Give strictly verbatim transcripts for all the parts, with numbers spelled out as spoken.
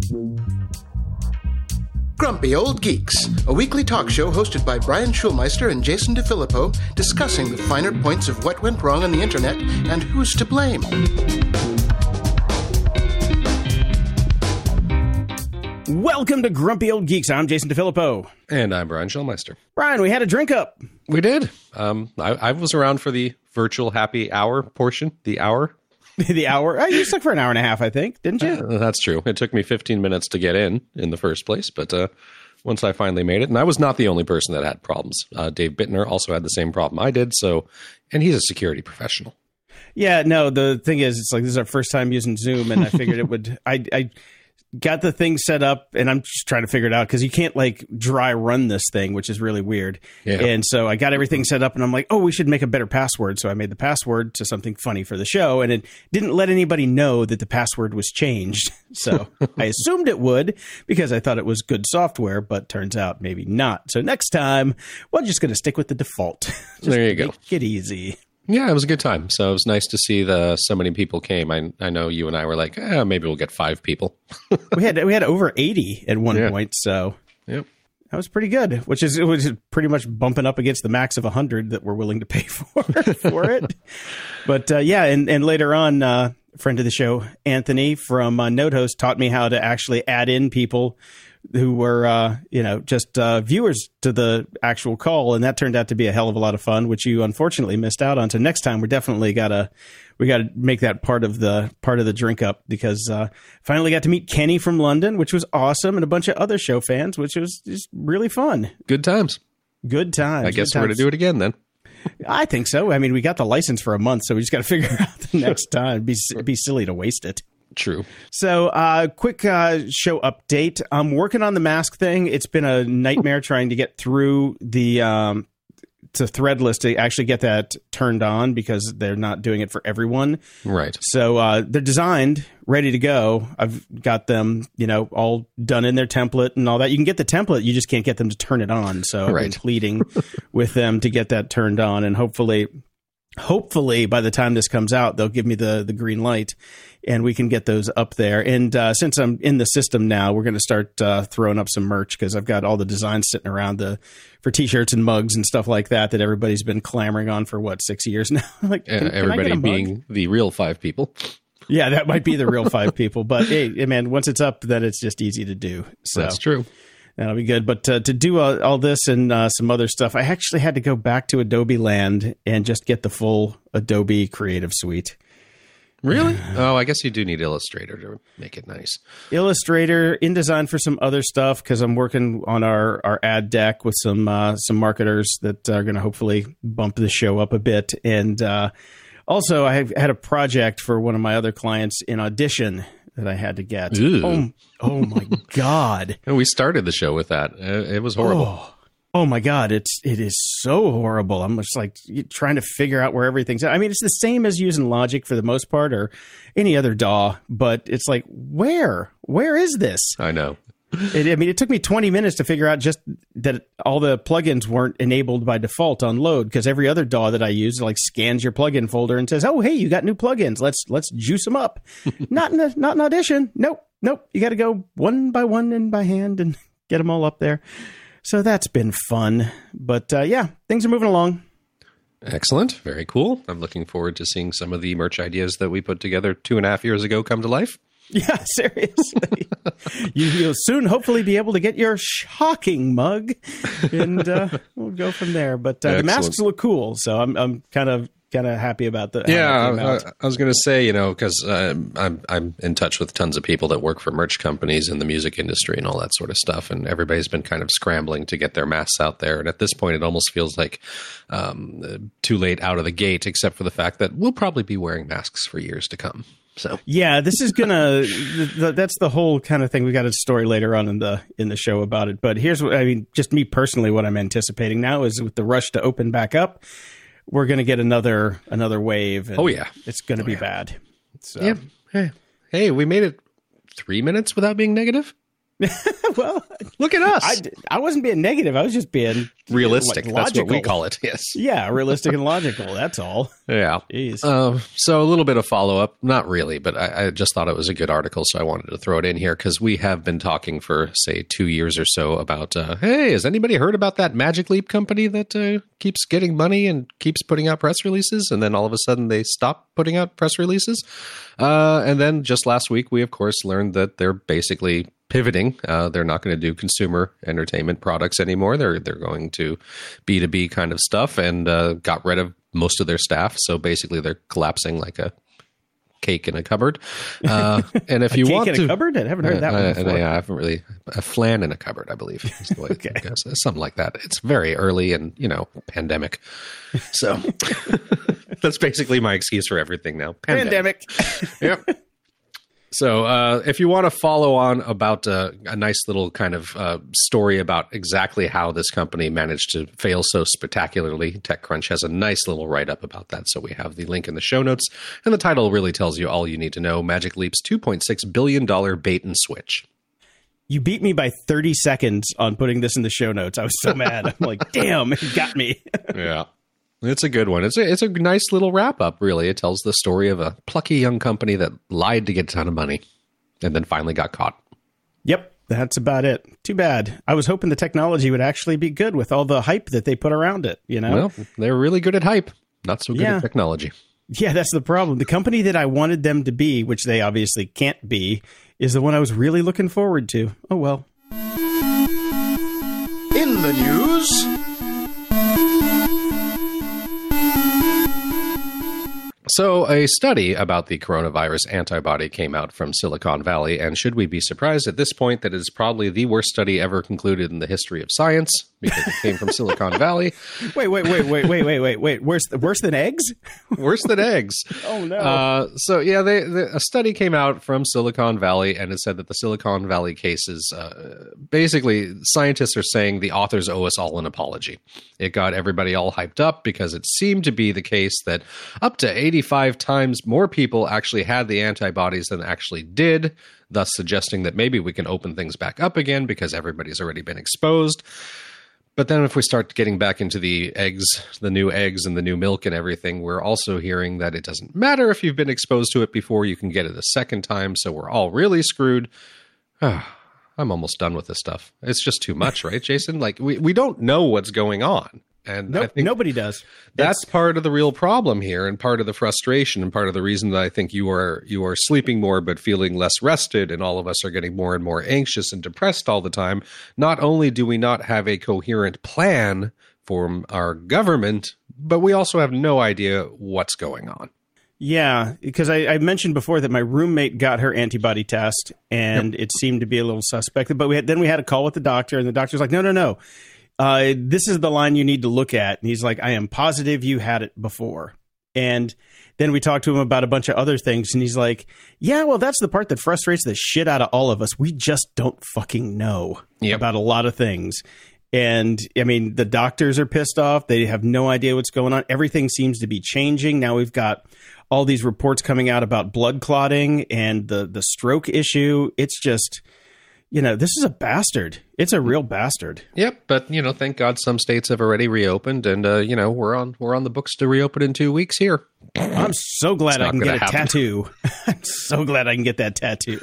Grumpy Old Geeks, a weekly talk show hosted by Brian Schulmeister and Jason DeFilippo, discussing the finer points of what went wrong on the internet and who's to blame. Welcome to Grumpy Old Geeks. I'm Jason DeFilippo. And I'm Brian Schulmeister. Brian, we had a drink up. We did. Um, I, I was around for the virtual happy hour portion, the hour. The hour? Oh, you stuck for an hour and a half, I think, didn't you? Uh, that's true. It took me fifteen minutes to get in in the first place, but uh, once I finally made it, and I was not the only person that had problems. Uh, Dave Bittner also had the same problem I did, so, and he's a security professional. Yeah, no, the thing is, it's like this is our first time using Zoom, and I figured it would, I, I got the thing set up, and I'm just trying to figure it out, because you can't, like, dry run this thing, which is really weird. Yeah. And so I got everything set up, and I'm like, oh, we should make a better password. So I made the password to something funny for the show, and it didn't let anybody know that the password was changed. So I assumed it would, because I thought it was good software, but turns out maybe not. So next time, we're just going to stick with the default. There you go. Make it easy. Yeah, it was a good time. So it was nice to see the so many people came. I I know you and I were like, eh, maybe we'll get five people. we had we had over eighty at one yeah. point, so yep. That was pretty good. Which is it was pretty much bumping up against the max of a hundred that we're willing to pay for for it. But uh, yeah, and and later on, uh, friend of the show Anthony from uh, NodeHost taught me how to actually add in people who were, uh, you know, just uh, viewers to the actual call, and that turned out to be a hell of a lot of fun, which you unfortunately missed out on. So next time, we're definitely gotta we gotta make that part of the part of the drink up, because uh, finally got to meet Kenny from London, which was awesome, and a bunch of other show fans, which was just really fun. Good times. Good times. I guess Good we're times. gonna do it again then. I think so. I mean, we got the license for a month, so we just got to figure out the next time. Be be silly to waste it. True. So, uh, quick uh, show update. I'm working on the mask thing. It's been a nightmare trying to get through the um, to Threadless to actually get that turned on, because they're not doing it for everyone. Right. So uh, they're designed, ready to go. I've got them, you know, all done in their template and all that. You can get the template, you just can't get them to turn it on. So right. I'm pleading with them to get that turned on, and hopefully. Hopefully, by the time this comes out, they'll give me the, the green light, and we can get those up there. And uh, since I'm in the system now, we're going to start uh, throwing up some merch, because I've got all the designs sitting around the for T-shirts and mugs and stuff like that that everybody's been clamoring on for, what, six years now? like, can, uh, everybody can being the real five people. Yeah, that might be the real five people. But, hey, man, once it's up, then it's just easy to do. So that's true. That'll be good. But uh, to do uh, all this and uh, some other stuff, I actually had to go back to Adobe Land and just get the full Adobe Creative Suite. Really? Oh, I guess you do need Illustrator to make it nice. Illustrator, InDesign for some other stuff, because I'm working on our, our ad deck with some uh, some marketers that are going to hopefully bump the show up a bit. And uh, also, I have had a project for one of my other clients in Audition that I had to get. Oh, oh my God. And we started the show with that. It was horrible. Oh, oh my God. It's, it is so horrible. I'm just like trying to figure out where everything's at. I mean, it's the same as using Logic for the most part, or any other D A W, but it's like, where, where is this? I know. It, I mean, it took me twenty minutes to figure out just that all the plugins weren't enabled by default on load, because every other D A W that I use like scans your plugin folder and says, "Oh, hey, you got new plugins. Let's let's juice them up." not in a, not in Audition. Nope, nope. You got to go one by one and by hand and get them all up there. So that's been fun. But uh, yeah, things are moving along. Excellent. Very cool. I'm looking forward to seeing some of the merch ideas that we put together two and a half years ago come to life. Yeah, seriously. you, you'll soon hopefully be able to get your shocking mug, and uh, we'll go from there. But uh, the masks look cool, so I'm I'm kind of kind of happy about the. Yeah, I, I was going to say, you know, because uh, I'm I'm in touch with tons of people that work for merch companies in the music industry and all that sort of stuff, and everybody's been kind of scrambling to get their masks out there. And at this point, it almost feels like um, too late out of the gate, except for the fact that we'll probably be wearing masks for years to come. So yeah, this is gonna. th- th- that's the whole kind of thing. We got a story later on in the in the show about it. But here's what I mean. Just me personally, what I'm anticipating now is with the rush to open back up, we're gonna get another another wave. And oh yeah, it's gonna oh, be yeah. bad. So yeah. Hey, hey, we made it three minutes without being negative. Well, look at us. I, I wasn't being negative. I was just being realistic. Like, That's what we call it. Yes. Yeah, realistic and logical. That's all. Yeah. Jeez. Uh, so a little bit of follow up. Not really, but I, I just thought it was a good article, so I wanted to throw it in here because we have been talking for, say, two years or so about, uh, hey, has anybody heard about that Magic Leap company that uh, keeps getting money and keeps putting out press releases, and then all of a sudden they stop putting out press releases? Uh, and then just last week, we, of course, learned that they're basically pivoting. Uh, they're not going to do consumer entertainment products anymore. They're they're going to B two B kind of stuff, and uh, got rid of most of their staff. So basically, they're collapsing like a cake in a cupboard. Uh, and if a you cake want in to, a cupboard, I haven't heard that uh, one before. I, I haven't really a flan in a cupboard, I believe. Is the way Okay. it goes. Something like that. It's very early, and you know, pandemic. So that's basically my excuse for everything now. Pandemic. Yep. So uh, if you want to follow on about uh, a nice little kind of uh, story about exactly how this company managed to fail so spectacularly, TechCrunch has a nice little write-up about that. So we have the link in the show notes. And the title really tells you all you need to know. Magic Leap's two point six billion dollars bait and switch. You beat me by thirty seconds on putting this in the show notes. I was so mad. I'm like, damn, it got me. Yeah. It's a good one. It's a, it's a nice little wrap-up, really. It tells the story of a plucky young company that lied to get a ton of money and then finally got caught. Yep, that's about it. Too bad. I was hoping the technology would actually be good with all the hype that they put around it, you know? Well, they're really good at hype, not so good Yeah. at technology. Yeah, that's the problem. The company that I wanted them to be, which they obviously can't be, is the one I was really looking forward to. Oh, well. In the news... So a study about the coronavirus antibody came out from Silicon Valley, and should we be surprised at this point that it is probably the worst study ever concluded in the history of science because it came from Silicon Valley? Wait, wait, wait, wait, wait, wait, wait, wait. Worse, worse than eggs? Worse than eggs. Oh, no. Uh, so, yeah, they, they, a study came out from Silicon Valley, and it said that the Silicon Valley cases, uh, basically, scientists are saying the authors owe us all an apology. It got everybody all hyped up because it seemed to be the case that up to eighty-five times more people actually had the antibodies than actually did, thus suggesting that maybe we can open things back up again because everybody's already been exposed. But then if we start getting back into the eggs, the new eggs and the new milk and everything, we're also hearing that it doesn't matter if you've been exposed to it before, you can get it a second time. So we're all really screwed. I'm almost done with this stuff. It's just too much, right, Jason? Like we, we don't know what's going on. And Nope, I think nobody does. that's part of the real problem here, and part of the frustration, and part of the reason that I think you are you are sleeping more but feeling less rested, and all of us are getting more and more anxious and depressed all the time. Not only do we not have a coherent plan from our government, but we also have no idea what's going on. Yeah, because I, I mentioned before that my roommate got her antibody test, and yep. It seemed to be a little suspect. But we had, then we had a call with the doctor, and the doctor's like, no, no, no. Uh, this is the line you need to look at. And he's like, I am positive you had it before. And then we talked to him about a bunch of other things. And he's like, yeah, well, that's the part that frustrates the shit out of all of us. We just don't fucking know yep. about a lot of things. And I mean, the doctors are pissed off. They have no idea what's going on. Everything seems to be changing. Now we've got all these reports coming out about blood clotting and the, the stroke issue. It's just... You know, this is a bastard. It's a real bastard. Yep, but you know, thank God some states have already reopened, and uh, you know, we're on we're on the books to reopen in two weeks here. I'm so glad I can get a happen. tattoo. I'm so glad I can get that tattoo.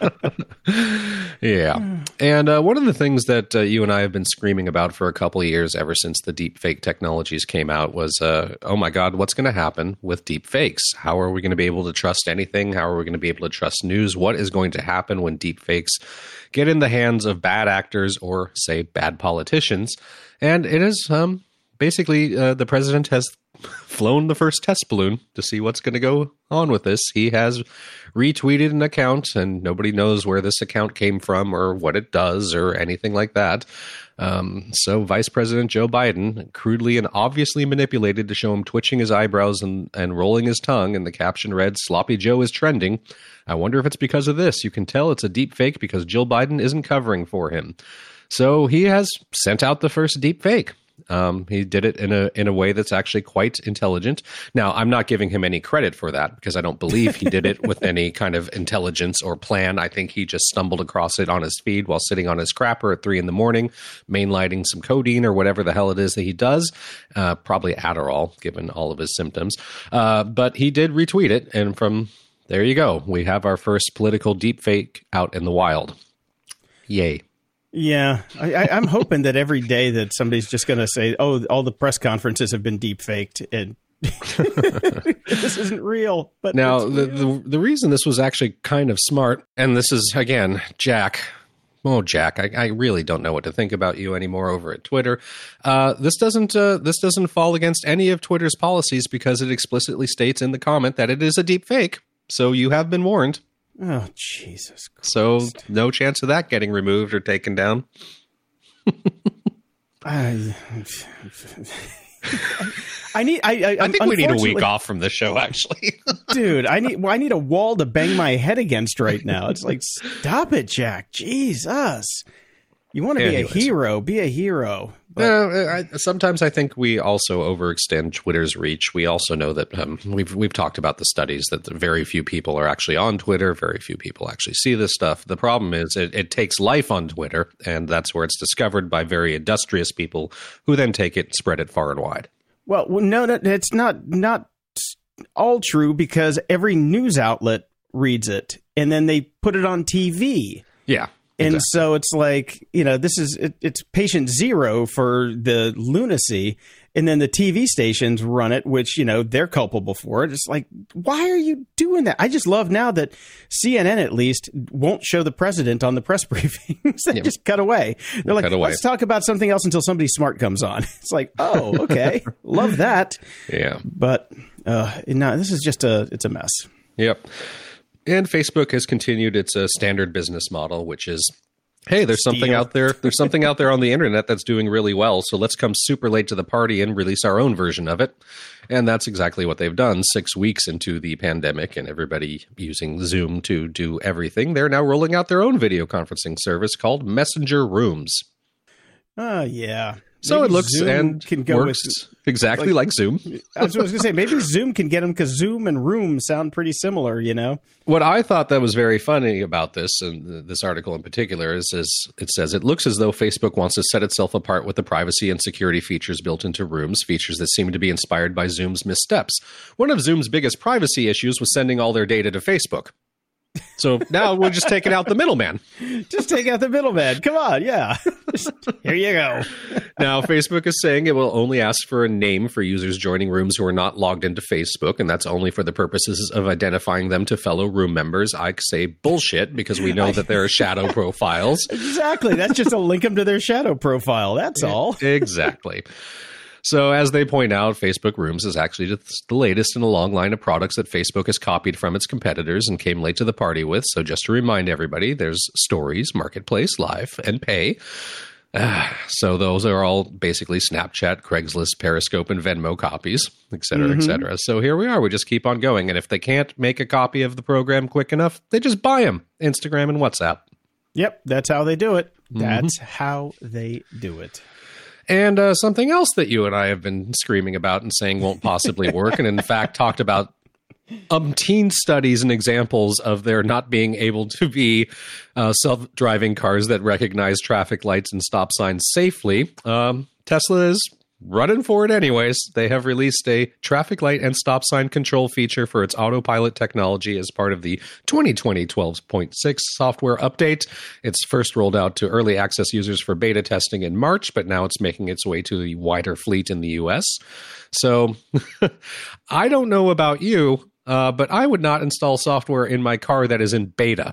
Yeah, and uh, one of the things that uh, you and I have been screaming about for a couple of years, ever since the deep fake technologies came out, was, uh, oh my God, what's going to happen with deep fakes? How are we going to be able to trust anything? How are we going to be able to trust news? What is going to happen when deep fakes get in the hands of bad actors or, say, bad politicians? And it is um, basically uh, the president has flown the first test balloon to see what's going to go on with this. He has retweeted an account, and nobody knows where this account came from or what it does or anything like that. Um, so Vice President Joe Biden, crudely and obviously manipulated to show him twitching his eyebrows and, and rolling his tongue, and the caption read, "Sloppy Joe is trending. I wonder if it's because of this. You can tell it's a deep fake because Jill Biden isn't covering for him." So he has sent out the first deep fake. Um, he did it in a in a way that's actually quite intelligent. Now, I'm not giving him any credit for that because I don't believe he did it with any kind of intelligence or plan. I think he just stumbled across it on his feed while sitting on his crapper at three in the morning, mainlighting some codeine or whatever the hell it is that he does. Uh, probably Adderall, given all of his symptoms. Uh, but he did retweet it, and from there you go. We have our first political deepfake out in the wild. Yay. Yeah, I, I, I'm hoping that every day that somebody's just going to say, oh, all the press conferences have been deep faked and this isn't real. But now, real. The, the the reason this was actually kind of smart, and this is, again, Jack. Oh, Jack, I, I really don't know what to think about you anymore over at Twitter. Uh, this doesn't uh, this doesn't fall against any of Twitter's policies because it explicitly states in the comment that it is a deep fake. So you have been warned. Oh, Jesus Christ. So no chance of that getting removed or taken down. I, I need. I, I, I think we need a week off from this show, actually. Dude, I need. Well, I need a wall to bang my head against right now. It's like, stop it, Jack. Jesus. You want to Anyways. be a hero? Be a hero. But Uh, I, sometimes I think we also overextend Twitter's reach. We also know that um, we've we've talked about the studies that very few people are actually on Twitter. Very few people actually see this stuff. The problem is it, it takes life on Twitter, and that's where it's discovered by very industrious people who then take it and spread it far and wide. Well, no, no, it's not not all true because every news outlet reads it, and then they put it on T V. Yeah. And exactly. so it's like, you know, this is it, it's patient zero for the lunacy. And then the T V stations run it, which, you know, they're culpable for it. It's like, why are you doing that? I just love now that C N N at least won't show the president on the press briefings. They Yep. just cut away. They're like, Cut away. let's talk about something else until somebody smart comes on. It's like, oh, okay. Love that. Yeah. But uh, no, this is just a it's a mess. Yep. And Facebook has continued its uh, standard business model, which is, hey, there's something Steal. out there. There's something out there on the internet that's doing really well. So let's come super late to the party and release our own version of it. And that's exactly what they've done. Six weeks into the pandemic and everybody using Zoom to do everything, they're now rolling out their own video conferencing service called Messenger Rooms. Oh, yeah. So Maybe it looks Zoom and can go works with, exactly like, like Zoom. I was going to say, maybe Zoom can get them because Zoom and Room sound pretty similar, you know? What I thought that was very funny about this, and this article in particular, is, is it says, it looks as though Facebook wants to set itself apart with the privacy and security features built into Rooms, features that seem to be inspired by Zoom's missteps. One of Zoom's biggest privacy issues was sending all their data to Facebook. So now we're just taking out the middleman. Just take out the middleman. Come on, yeah. Just, here you go. Now, Facebook is saying it will only ask for a name for users joining rooms who are not logged into Facebook, and that's only for the purposes of identifying them to fellow room members. I say bullshit because we know that there are shadow profiles. Exactly. That's just a link them to their shadow profile. That's all. Exactly. So as they point out, Facebook Rooms is actually just the latest in a long line of products that Facebook has copied from its competitors and came late to the party with. So just to remind everybody, there's Stories, Marketplace, Live, and Pay. Uh, so those are all basically Snapchat, Craigslist, Periscope, and Venmo copies, et cetera, mm-hmm. et cetera. So here we are. We just keep on going. And if they can't make a copy of the program quick enough, they just buy them. Instagram and WhatsApp. Yep, that's how they do it. That's mm-hmm. how they do it. And uh, something else that you and I have been screaming about and saying won't possibly work, and in fact talked about umpteen studies and examples of there not being able to be uh, self-driving cars that recognize traffic lights and stop signs safely. Um, Tesla is running for it anyways. They have released a traffic light and stop sign control feature for its autopilot technology as part of the twenty twenty twelve point six software update. It's first rolled out to early access users for beta testing in March, but now it's making its way to the wider fleet in the U S. So I don't know about you, uh, but I would not install software in my car that is in beta.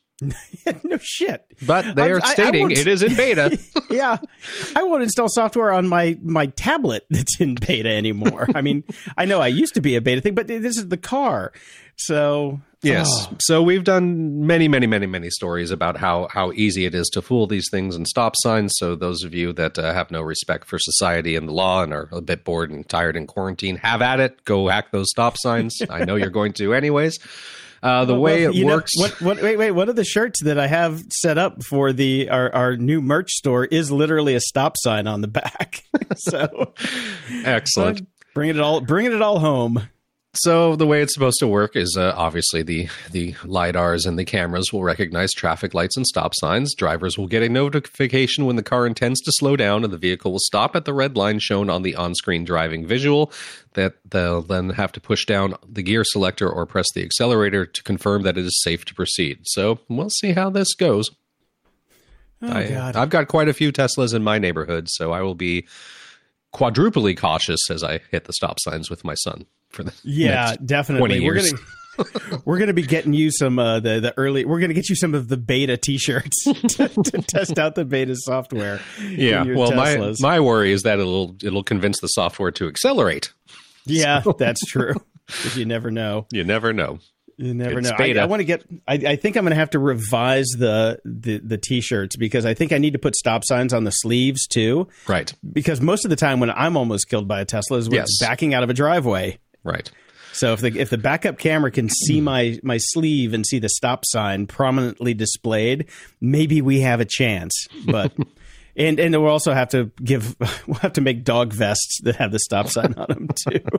No shit. But they are I, stating I, I it is in beta. Yeah. I won't install software on my, my tablet that's in beta anymore. I mean, I know I used to be a beta thing, but this is the car. So... Yes. Oh. So we've done many, many, many, many stories about how, how easy it is to fool these things and stop signs. So those of you that uh, have no respect for society and the law and are a bit bored and tired in quarantine, have at it. Go hack those stop signs. I know you're going to anyways. Uh, the well, way well, it know, works. What, what, wait, wait. One of the shirts that I have set up for the our, our new merch store is literally a stop sign on the back. So Excellent. Bringing it all, bringing it all home. So the way it's supposed to work is uh, obviously the the LiDARs and the cameras will recognize traffic lights and stop signs. Drivers will get a notification when the car intends to slow down, and the vehicle will stop at the red line shown on the on-screen driving visual. That they'll then have to push down the gear selector or press the accelerator to confirm that it is safe to proceed. So we'll see how this goes. Oh, I, God. I've got quite a few Teslas in my neighborhood, so I will be quadruply cautious as I hit the stop signs with my son. For the yeah, next definitely. twenty years. We're gonna we're gonna be getting you some uh, the the early. We're gonna get you some of the beta T-shirts to, to test out the beta software. Yeah. Well, Teslas. my my worry is that it'll it'll convince the software to accelerate. Yeah, so. That's true. But you never know. You never know. You never it's know. I, beta. I want to get. I, I think I'm going to have to revise the, the the T-shirts because I think I need to put stop signs on the sleeves too. Right. Because most of the time when I'm almost killed by a Tesla is when Yes. it's backing out of a driveway. Right. So if the if the backup camera can see my my sleeve and see the stop sign prominently displayed, maybe we have a chance. But and and we'll also have to give we'll have to make dog vests that have the stop sign on them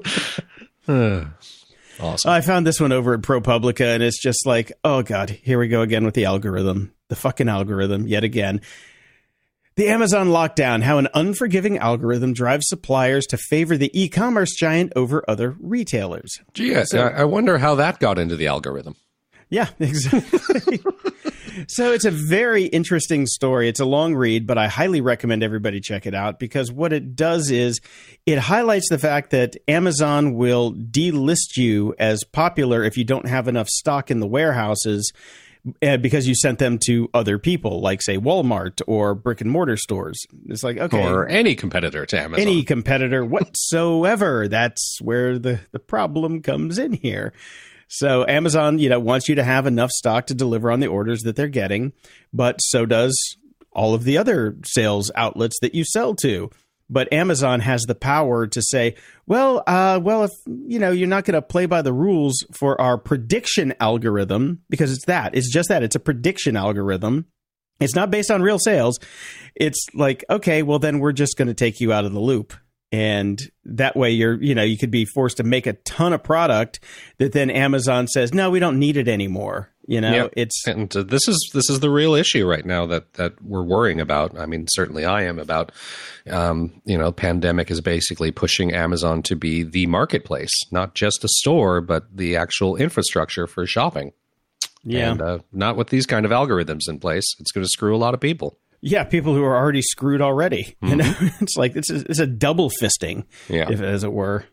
too. Awesome. I found this one over at ProPublica, and it's just like, oh God, here we go again with the algorithm, the fucking algorithm yet again. The Amazon lockdown, how an unforgiving algorithm drives suppliers to favor the e-commerce giant over other retailers. Gee, I, So- I wonder how that got into the algorithm. Yeah, exactly. So it's a very interesting story. It's a long read, but I highly recommend everybody check it out because what it does is it highlights the fact that Amazon will delist you as popular if you don't have enough stock in the warehouses uh, because you sent them to other people, like, say, Walmart or brick and mortar stores. It's like, okay. Or any competitor to Amazon. Any competitor whatsoever. That's where the, the problem comes in here. So Amazon, you know, wants you to have enough stock to deliver on the orders that they're getting, but so does all of the other sales outlets that you sell to. But Amazon has the power to say, well, uh, well, if you know you're not going to play by the rules for our prediction algorithm, because it's that, it's just that, it's a prediction algorithm. It's not based on real sales. It's like, okay, well, then we're just going to take you out of the loop. And that way you're, you know, you could be forced to make a ton of product that then Amazon says, no, we don't need it anymore. You know, Yep. it's and uh, this is this is the real issue right now that that we're worrying about. I mean, certainly I am about. Um, you know, pandemic is basically pushing Amazon to be the marketplace, not just a store, but the actual infrastructure for shopping. yeah. And uh, not with these kind of algorithms in place. It's going to screw a lot of people. Yeah, people who are already screwed already. Mm-hmm. You know, it's like it's a, it's a double fisting, Yeah. if as it were.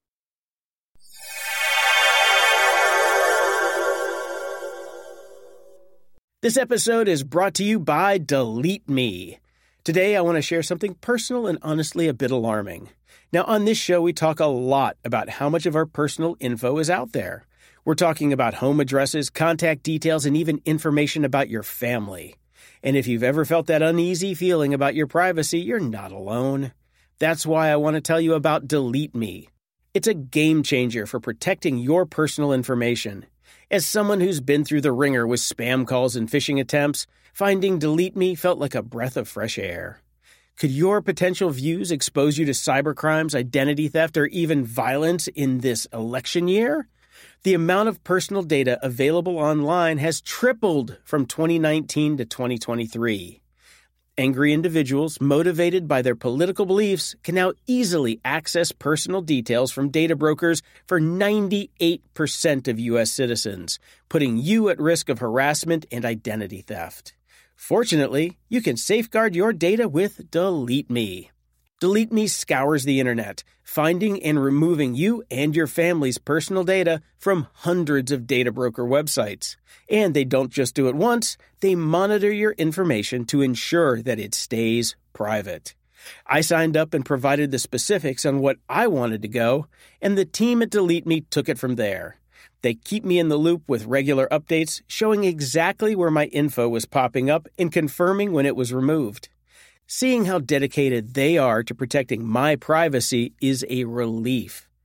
This episode is brought to you by Delete Me. Today, I want to share something personal and honestly a bit alarming. Now, on this show, we talk a lot about how much of our personal info is out there. We're talking about home addresses, contact details, and even information about your family. And if you've ever felt that uneasy feeling about your privacy, you're not alone. That's why I want to tell you about Delete Me. It's a game changer for protecting your personal information. As someone who's been through the ringer with spam calls and phishing attempts, finding Delete Me felt like a breath of fresh air. Could your potential views expose you to cybercrimes, identity theft, or even violence in this election year? The amount of personal data available online has tripled from twenty nineteen to twenty twenty-three. Angry individuals motivated by their political beliefs can now easily access personal details from data brokers for ninety-eight percent of U S citizens, putting you at risk of harassment and identity theft. Fortunately, you can safeguard your data with Delete Me. Delete Me scours the internet, finding and removing you and your family's personal data from hundreds of data broker websites. And they don't just do it once, they monitor your information to ensure that it stays private. I signed up and provided the specifics on what I wanted to go, and the team at Delete Me took it from there. They keep me in the loop with regular updates, showing exactly where my info was popping up and confirming when it was removed. Seeing how dedicated they are to protecting my privacy is a relief.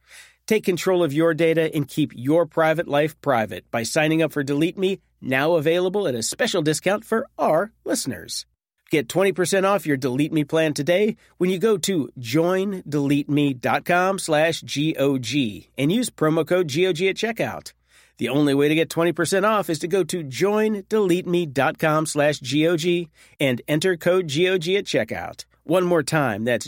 Take control of your data and keep your private life private by signing up for Delete Me, now available at a special discount for our listeners. Get twenty percent off your Delete Me plan today when you go to joindeleteme.com slash GOG and use promo code G O G at checkout. The only way to get twenty percent off is to go to joindeleteme.com slash GOG and enter code G O G at checkout. One more time, that's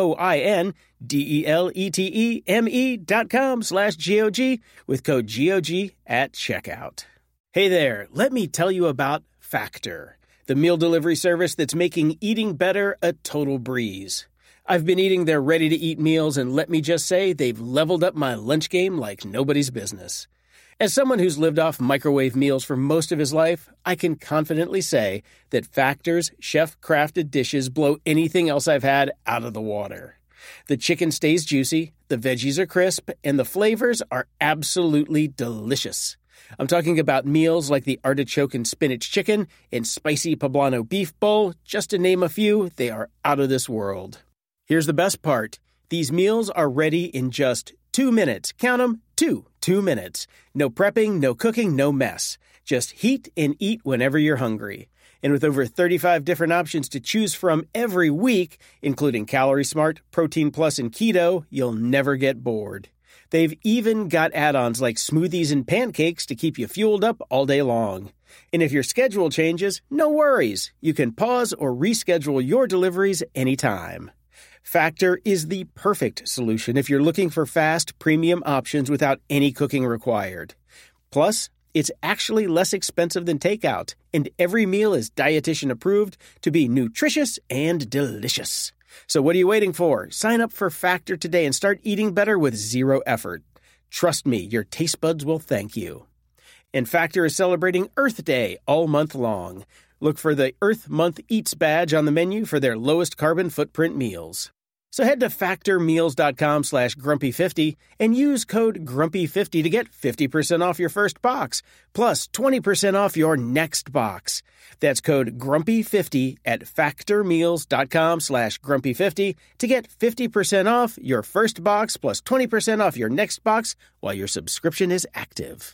J-O-I-N-D-E-L-E-T-E-M-E dot com slash G-O-G with code G O G at checkout. Hey there, let me tell you about Factor, the meal delivery service that's making eating better a total breeze. I've been eating their ready-to-eat meals, and let me just say, they've leveled up my lunch game like nobody's business. As someone who's lived off microwave meals for most of his life, I can confidently say that Factor's chef-crafted dishes blow anything else I've had out of the water. The chicken stays juicy, the veggies are crisp, and the flavors are absolutely delicious. I'm talking about meals like the artichoke and spinach chicken and spicy poblano beef bowl. Just to name a few, they are out of this world. Here's the best part. These meals are ready in just two minutes. Count them, two. Two minutes. No prepping, no cooking, no mess. Just heat and eat whenever you're hungry. And with over thirty-five different options to choose from every week, including Calorie Smart, Protein Plus, and Keto, you'll never get bored. They've even got add-ons like smoothies and pancakes to keep you fueled up all day long. And if your schedule changes, no worries. You can pause or reschedule your deliveries anytime. Factor is the perfect solution if you're looking for fast, premium options without any cooking required. Plus, it's actually less expensive than takeout, and every meal is dietitian approved to be nutritious and delicious. So what are you waiting for? Sign up for Factor today and start eating better with zero effort. Trust me, your taste buds will thank you. And Factor is celebrating Earth Day all month long. Look for the Earth Month Eats badge on the menu for their lowest carbon footprint meals. So head to factormeals.com slash grumpy50 and use code grumpy fifty to get fifty percent off your first box, plus twenty percent off your next box. That's code grumpy fifty at factormeals.com slash grumpy50 to get fifty percent off your first box, plus twenty percent off your next box while your subscription is active.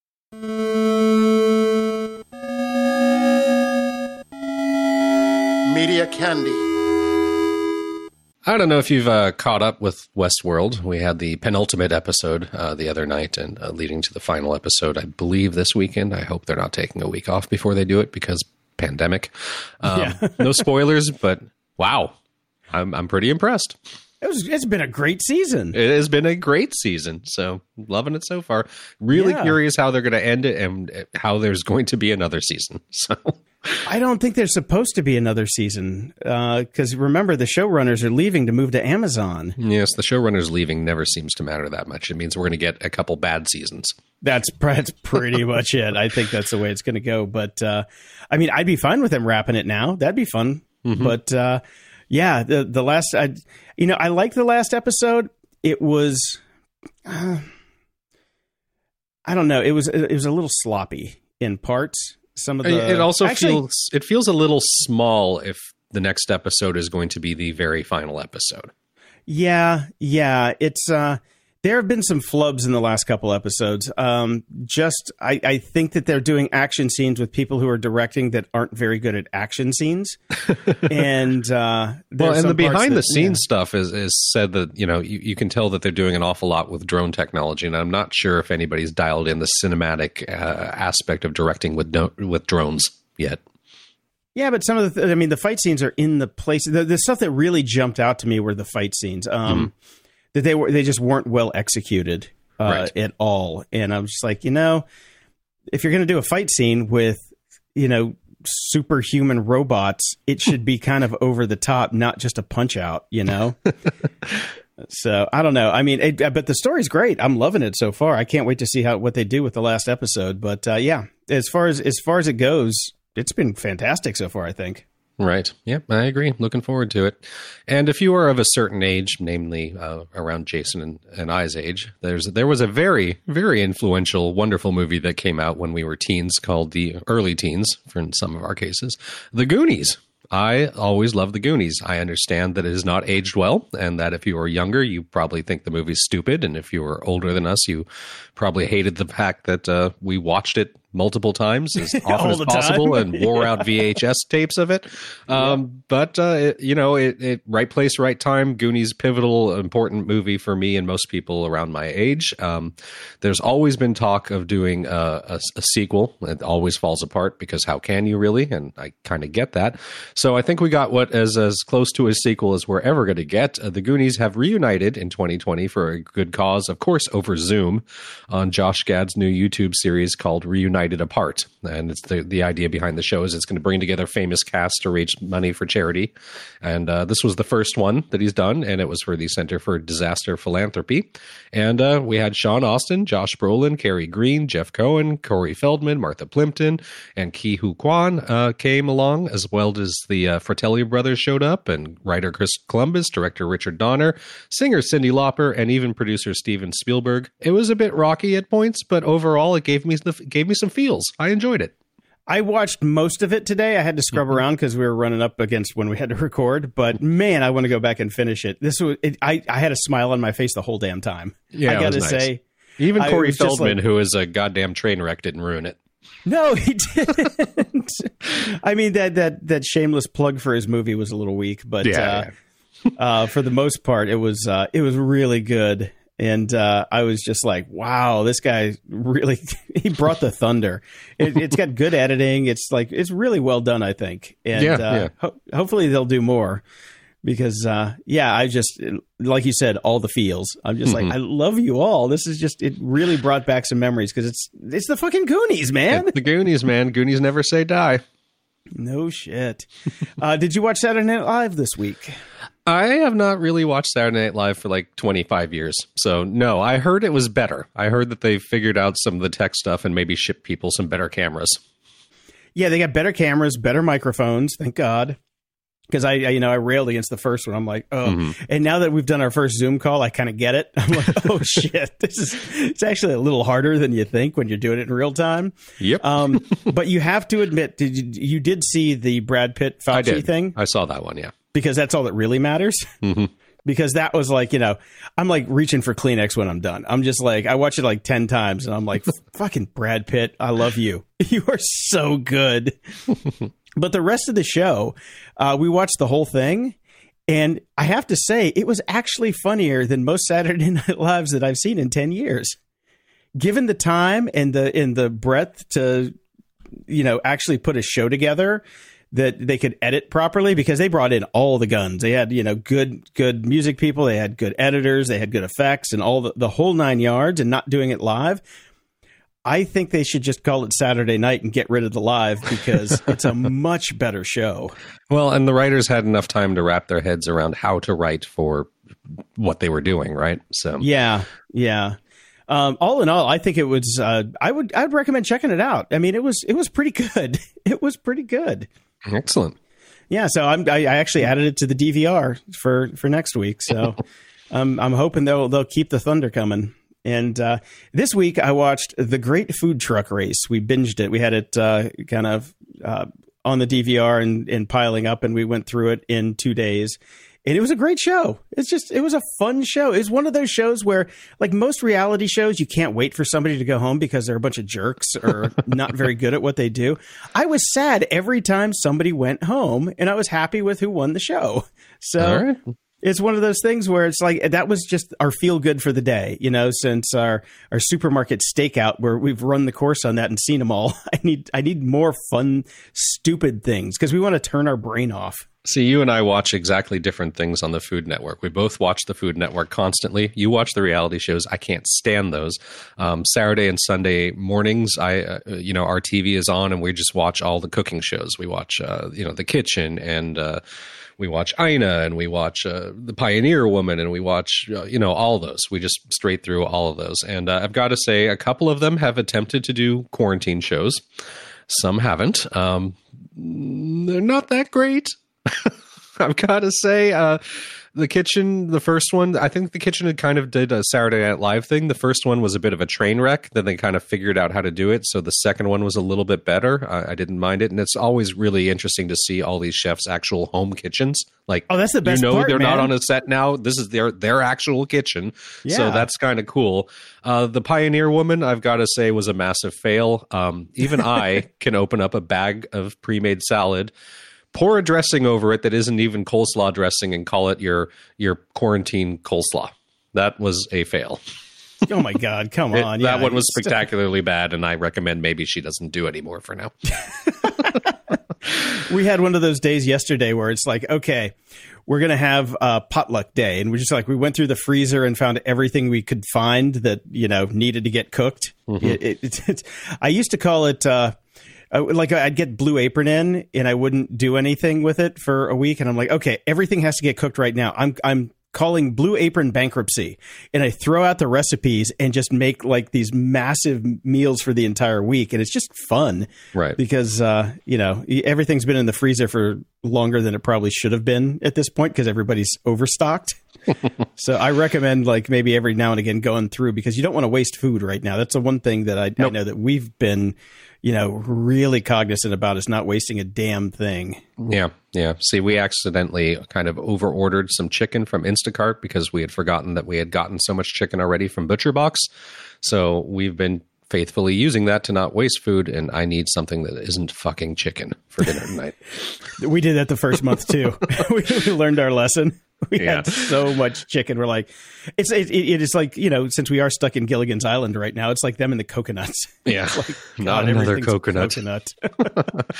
Media Candy. I don't know if you've uh, caught up with Westworld. We had the penultimate episode uh, the other night and uh, leading to the final episode, I believe, this weekend. I hope they're not taking a week off before they do it because pandemic. Um, yeah. No spoilers, but wow, I'm I'm pretty impressed. It was, it's been a great season. It has been a great season. So loving it so far. Really yeah. curious how they're going to end it and how there's going to be another season. So I don't think there's supposed to be another season because uh, remember, the showrunners are leaving to move to Amazon. Yes, the showrunners leaving never seems to matter that much. It means we're going to get a couple bad seasons. That's, that's pretty much it. I think that's the way it's going to go. But uh, I mean, I'd be fine with them wrapping it now. That'd be fun. Mm-hmm. But uh, yeah, the the last, I, you know, I liked the last episode. It was, uh, I don't know, it was it was a little sloppy in parts. Some of the it also actually, feels it feels a little small if the next episode is going to be the very final episode. Yeah, yeah, it's uh, there have been some flubs in the last couple episodes. Um, just I, I think that they're doing action scenes with people who are directing that aren't very good at action scenes, and uh, well, and the behind the scenes yeah. stuff is is said that you know you, you can tell that they're doing an awful lot with drone technology, and I'm not sure if anybody's dialed in the cinematic uh, aspect of directing with do- with drones yet. Yeah, but some of the th- I mean the fight scenes are in the place. The, the stuff that really jumped out to me were the fight scenes. Um, mm-hmm. That they were they just weren't well executed uh, right. at all, and I was just like, you know, if you're going to do a fight scene with you know superhuman robots, it should be kind of over the top, not just a punch out, you know. So I don't know. I mean, it, but the story's great. I'm loving it so far. I can't wait to see how what they do with the last episode. But uh, yeah, as far as as far as it goes, it's been fantastic so far, I think. Right. Yep, I agree. Looking forward to it. And if you are of a certain age, namely uh, around Jason and, and I's age, there's there was a very, very influential, wonderful movie that came out when we were teens called the early teens, for in some of our cases, The Goonies. I always loved The Goonies. I understand that it has not aged well, and that if you were younger, you probably think the movie's stupid, and if you were older than us, you probably hated the fact that uh, we watched it multiple times as often as possible and wore out V H S tapes of it. Um, yeah. But, uh, it, you know, it, it right place, right time. Goonies, pivotal, important movie for me and most people around my age. Um, there's always been talk of doing a, a, a sequel. It always falls apart because how can you really? And I kind of get that. So I think we got what is as close to a sequel as we're ever going to get. Uh, the Goonies have reunited in twenty twenty for a good cause, of course, over Zoom on Josh Gad's new YouTube series called Reunited Apart. And it's the, the idea behind the show is it's going to bring together famous casts to raise money for charity. And uh, this was the first one that he's done, and it was for the Center for Disaster Philanthropy. And uh, we had Sean Austin, Josh Brolin, Kerry Green, Jeff Cohen, Corey Feldman, Martha Plimpton, and Ki Hu Kwan uh, came along, as well as the uh, Fratelli brothers showed up, and writer Chris Columbus, director Richard Donner, singer Cyndi Lauper, and even producer Steven Spielberg. It was a bit rocky at points, but overall it gave me the, gave me some feels. I enjoyed it. I watched most of it today. I had to scrub mm-hmm. around because we were running up against when we had to record. But man, I want to go back and finish it. This was it, I, I had a smile on my face the whole damn time. Yeah, I got to nice. say, even Corey Feldman, like, who is a goddamn train wreck, didn't ruin it. No, he didn't. I mean, that that that shameless plug for his movie was a little weak, but yeah, uh, yeah. uh, for the most part, it was uh, it was really good. And uh, I was just like, wow, this guy really, he brought the thunder. It, it's got good editing. It's like, it's really well done, I think. And yeah, uh, yeah. Ho- hopefully they'll do more because, uh, yeah, I just, like you said, all the feels. I'm just mm-hmm. like, I love you all. This is just, it really brought back some memories because it's, it's the fucking Goonies, man. It's the Goonies, man. Goonies never say die. No shit. uh, did you watch Saturday Night Live this week? I have not really watched Saturday Night Live for like twenty-five years. So, no, I heard it was better. I heard that they figured out some of the tech stuff and maybe shipped people some better cameras. Yeah, they got better cameras, better microphones. Thank God. Because I, I, you know, I railed against the first one. I'm like, oh. Mm-hmm. And now that we've done our first Zoom call, I kind of get it. I'm like, oh, shit. This is, it's actually a little harder than you think when you're doing it in real time. Yep. Um, but you have to admit, did you, you did see the Brad Pitt Fauci I did. thing? I saw that one, yeah. Because that's all that really matters. Mm-hmm. Because that was like, you know, I'm like reaching for Kleenex when I'm done. I'm just like, I watch it like ten times and I'm like, fucking Brad Pitt, I love you. You are so good. But the rest of the show, uh, we watched the whole thing. And I have to say, it was actually funnier than most Saturday Night Lives that I've seen in ten years. Given the time and the, and the breadth to, you know, actually put a show together that they could edit properly, because they brought in all the guns. They had, you know, good, good music people. They had good editors. They had good effects and all the, the whole nine yards, and not doing it live. I think they should just call it Saturday Night and get rid of the live, because it's a much better show. Well, and the writers had enough time to wrap their heads around how to write for what they were doing, right? So yeah, yeah. Um, all in all, I think it was. Uh, I would. I'd recommend checking it out. I mean, it was. It was pretty good. It was pretty good. Excellent. Yeah. So I'm. I, I actually added it to the D V R for for next week. So um, I'm hoping they'll they'll keep the thunder coming. And uh, this week I watched The Great Food Truck Race. We binged it. We had it uh, kind of uh, on the D V R and, and piling up, and we went through it in two days. And it was a great show. It's just, it was a fun show. It was one of those shows where, like most reality shows, you can't wait for somebody to go home because they're a bunch of jerks or not very good at what they do. I was sad every time somebody went home, and I was happy with who won the show. So all right. It's one of those things where it's like, that was just our feel good for the day, you know, since our, our supermarket stakeout, where we've run the course on that and seen them all. I need, I need more fun, stupid things, because we want to turn our brain off. See, you and I watch exactly different things on the Food Network. We both watch the Food Network constantly. You watch the reality shows. I can't stand those. Um, Saturday and Sunday mornings, I, uh, you know, our T V is on, and we just watch all the cooking shows. We watch, uh, you know, The Kitchen, and uh, we watch Ina, and we watch uh, The Pioneer Woman, and we watch, uh, you know, all those. We just straight through all of those. And uh, I've got to say, a couple of them have attempted to do quarantine shows. Some haven't. Um, they're not that great. I've got to say, uh, the kitchen, the first one, I think the kitchen had kind of did a Saturday Night Live thing. The first one was a bit of a train wreck. Then they kind of figured out how to do it. So the second one was a little bit better. I, I didn't mind it. And it's always really interesting to see all these chefs' actual home kitchens. Like, oh, that's the best you know, part, they're man. not on a set now. This is their their actual kitchen. Yeah. So that's kind of cool. Uh, the Pioneer Woman, I've got to say, was a massive fail. Um, even I can open up a bag of pre-made salad, pour a dressing over it that isn't even coleslaw dressing, and call it your your quarantine coleslaw. That was a fail. Oh my God, come It, on. that yeah, one was spectacularly bad, and I recommend maybe she doesn't do anymore for now. We had one of those days yesterday where it's like, okay, we're going to have a potluck day. And we're just like, we went through the freezer and found everything we could find that, you know, needed to get cooked. Mm-hmm. It, it, it, it, I used to call it, uh, like I'd get Blue Apron in and I wouldn't do anything with it for a week. And I'm like, okay, everything has to get cooked right now. I'm, I'm calling Blue Apron bankruptcy. And I throw out the recipes and just make like these massive meals for the entire week. And it's just fun. Right. Because, uh, you know, everything's been in the freezer for longer than it probably should have been at this point because everybody's overstocked. So I recommend like maybe every now and again going through because you don't want to waste food right now. That's the one thing that I, nope. I know that we've been, you know, really cognizant about is not wasting a damn thing. Yeah. Yeah. See, we accidentally kind of over ordered some chicken from Instacart because we had forgotten that we had gotten so much chicken already from Butcher Box. So we've been faithfully using that to not waste food. And I need something that isn't fucking chicken for dinner tonight. We did that the first month too. we, we learned our lesson. We Yeah. had so much chicken. We're like, it's it, it is like, you know, since we are stuck in Gilligan's Island right now, it's like them and the coconuts. Yeah. It's like, Not God, another everything's coconut. coconut.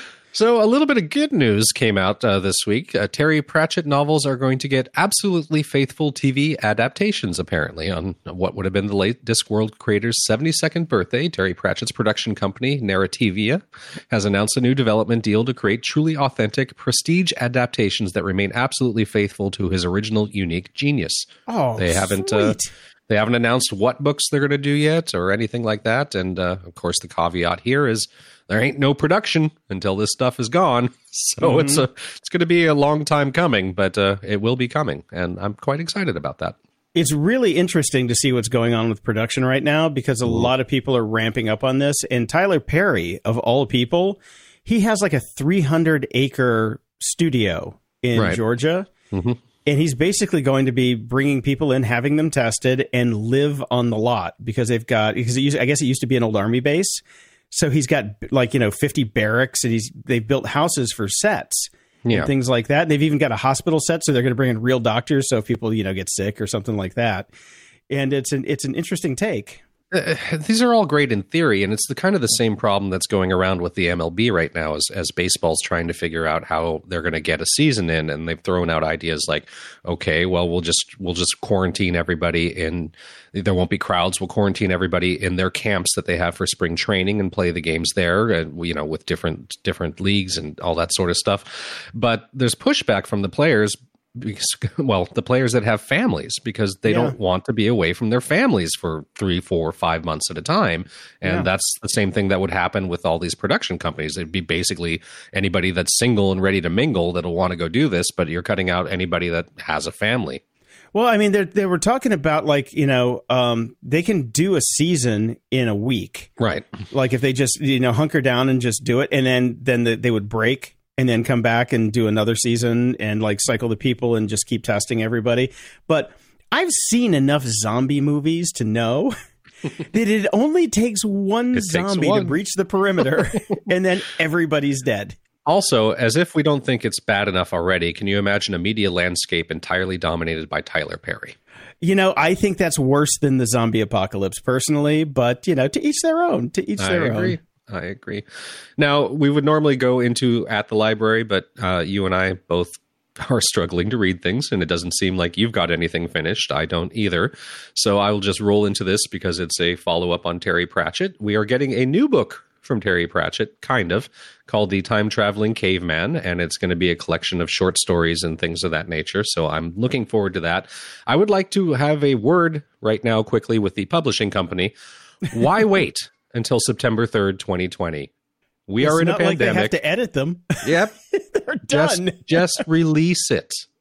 So a little bit of good news came out uh, this week. Uh, Terry Pratchett novels are going to get absolutely faithful T V adaptations, apparently, on what would have been the late Discworld creator's seventy-second birthday. Terry Pratchett's production company, Narrativia, has announced a new development deal to create truly authentic, prestige adaptations that remain absolutely faithful to his original unique genius. Oh, They haven't... Uh, sweet. They haven't announced what books they're going to do yet or anything like that. And, uh, of course, the caveat here is there ain't no production until this stuff is gone. So mm-hmm. it's a, it's going to be a long time coming, but uh, it will be coming. And I'm quite excited about that. It's really interesting to see what's going on with production right now because a Ooh. lot of people are ramping up on this. And Tyler Perry, of all people, he has like a three hundred acre studio in Right. Georgia. Mm-hmm. And he's basically going to be bringing people in, having them tested, and live on the lot because they've got because it used, I guess it used to be an old army base, so he's got like you know fifty barracks, and he's they've built houses for sets Yeah. and things like that. And they've even got a hospital set, so they're going to bring in real doctors, so if people you know get sick or something like that. And it's an it's an interesting take. Uh, these are all great in theory, and it's the kind of the same problem that's going around with the M L B right now as, as baseball's trying to figure out how they're going to get a season in, and they've thrown out ideas like, okay, well, we'll just we'll just quarantine everybody in. There won't be crowds. We'll quarantine everybody in their camps that they have for spring training and play the games there, uh, you know, with different different leagues and all that sort of stuff. But there's pushback from the players. Because, well, the players that have families because they Yeah. don't want to be away from their families for three, four, five months at a time. And Yeah. that's the same thing that would happen with all these production companies. It'd be basically anybody that's single and ready to mingle that'll want to go do this, but you're cutting out anybody that has a family. Well, I mean, they they were talking about like you know um, they can do a season in a week, Right. like if they just you know hunker down and just do it, and then then the, they would break. And then come back and do another season and like cycle the people and just keep testing everybody. But I've seen enough zombie movies to know that it only takes one It takes zombie one. to breach the perimeter and then everybody's dead. Also, as if we don't think it's bad enough already, can you imagine a media landscape entirely dominated by Tyler Perry? You know, I think that's worse than the zombie apocalypse personally, but you know, to each their own, to each I their agree. own. I agree. Now, we would normally go into At the Library, but uh, you and I both are struggling to read things, and it doesn't seem like you've got anything finished. I don't either. So I will just roll into this because it's a follow-up on Terry Pratchett. We are getting a new book from Terry Pratchett, kind of, called The Time-Traveling Caveman, and it's going to be a collection of short stories and things of that nature, so I'm looking forward to that. I would like to have a word right now quickly with the publishing company. Why wait until September third, twenty twenty? We It's are in not a like they have pandemic. to edit them. Yep. They're Just, done. just release it.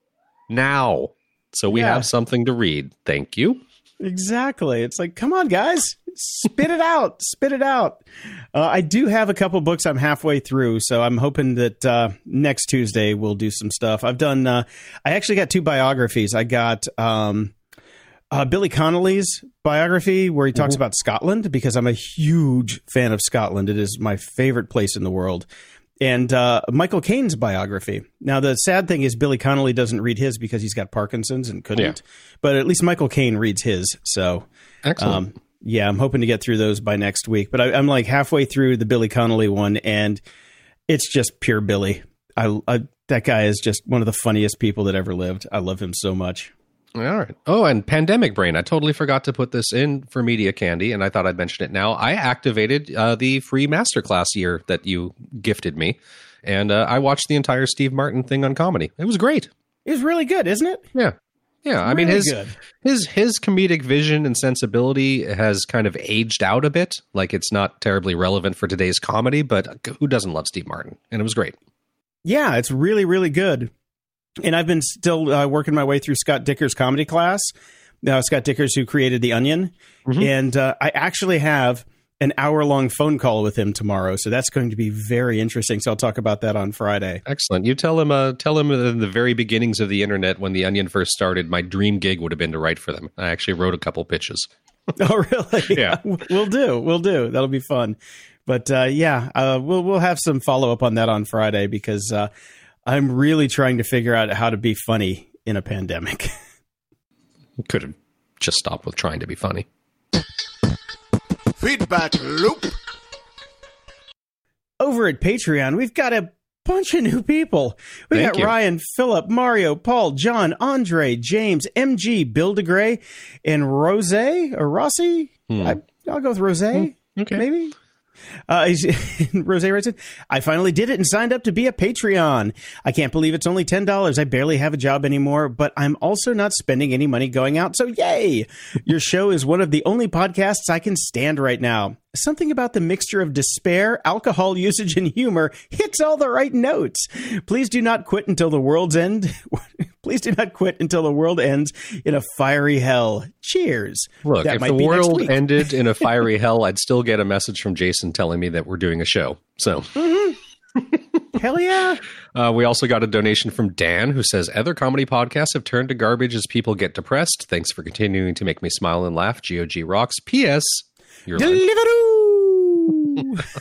now. So we Yeah. have something to read. Thank you. Exactly. It's like, come on, guys, spit it out, spit it out. Uh, I do have a couple books I'm halfway through, so I'm hoping that uh, next Tuesday we'll do some stuff. I've done, uh, I actually got two biographies. I got um, uh, Billy Connolly's biography where he talks mm-hmm. about Scotland, because I'm a huge fan of Scotland. It is my favorite place in the world. And uh, Michael Caine's biography. Now, the sad thing is Billy Connolly doesn't read his because he's got Parkinson's and couldn't. Yeah. But at least Michael Caine reads his. So, excellent. Um, yeah, I'm hoping to get through those by next week. But I, I'm like halfway through the Billy Connolly one, and it's just pure Billy. I, I that guy is just one of the funniest people that ever lived. I love him so much. All right. Oh, and Pandemic Brain. I totally forgot to put this in for Media Candy, and I thought I'd mention it now. I activated uh, the free masterclass year that you gifted me, and uh, I watched the entire Steve Martin thing on comedy. It was great. It was really good, isn't it? Yeah. Yeah. I really mean, his, good. his his comedic vision and sensibility has kind of aged out a bit. Like, it's not terribly relevant for today's comedy, but who doesn't love Steve Martin? And it was great. Yeah, it's really, really good. And I've been still uh, working my way through Scott Dicker's comedy class. Uh, Scott Dickers, who created The Onion. Mm-hmm. And uh, I actually have an hour-long phone call with him tomorrow. So that's going to be very interesting. So I'll talk about that on Friday. Excellent. You tell him, uh, tell him in the very beginnings of the internet, when The Onion first started, my dream gig would have been to write for them. I actually wrote a couple pitches. Oh, really? Yeah. We'll do. We'll do. That'll be fun. But uh, yeah, uh, we'll we'll have some follow-up on that on Friday, because uh, I'm really trying to figure out how to be funny in a pandemic. Could have just stopped with trying to be funny. Feedback loop. Over at Patreon, we've got a bunch of new people. We Thank got you. Ryan, Philip, Mario, Paul, John, Andre, James, M G, Bill DeGray, and Rose or Rossi. Hmm. I, I'll go with Rose. Hmm. Okay. Maybe. Uh, Rose writes in, I finally did it and signed up to be a Patreon. I can't believe it's only ten dollars. I barely have a job anymore, but I'm also not spending any money going out. So yay! Your show is one of the only podcasts I can stand right now. Something about the mixture of despair, alcohol usage, and humor hits all the right notes. Please do not quit until the world's end. Please do not quit until the world ends in a fiery hell. Cheers. Look, That if might the be next world week. ended in a fiery hell, I'd still get a message from Jason telling me that we're doing a show. So, Hell yeah. uh, we also got a donation from Dan, who says, other comedy podcasts have turned to garbage as people get depressed. Thanks for continuing to make me smile and laugh. G O G rocks. P S. Your line. Deliveroo!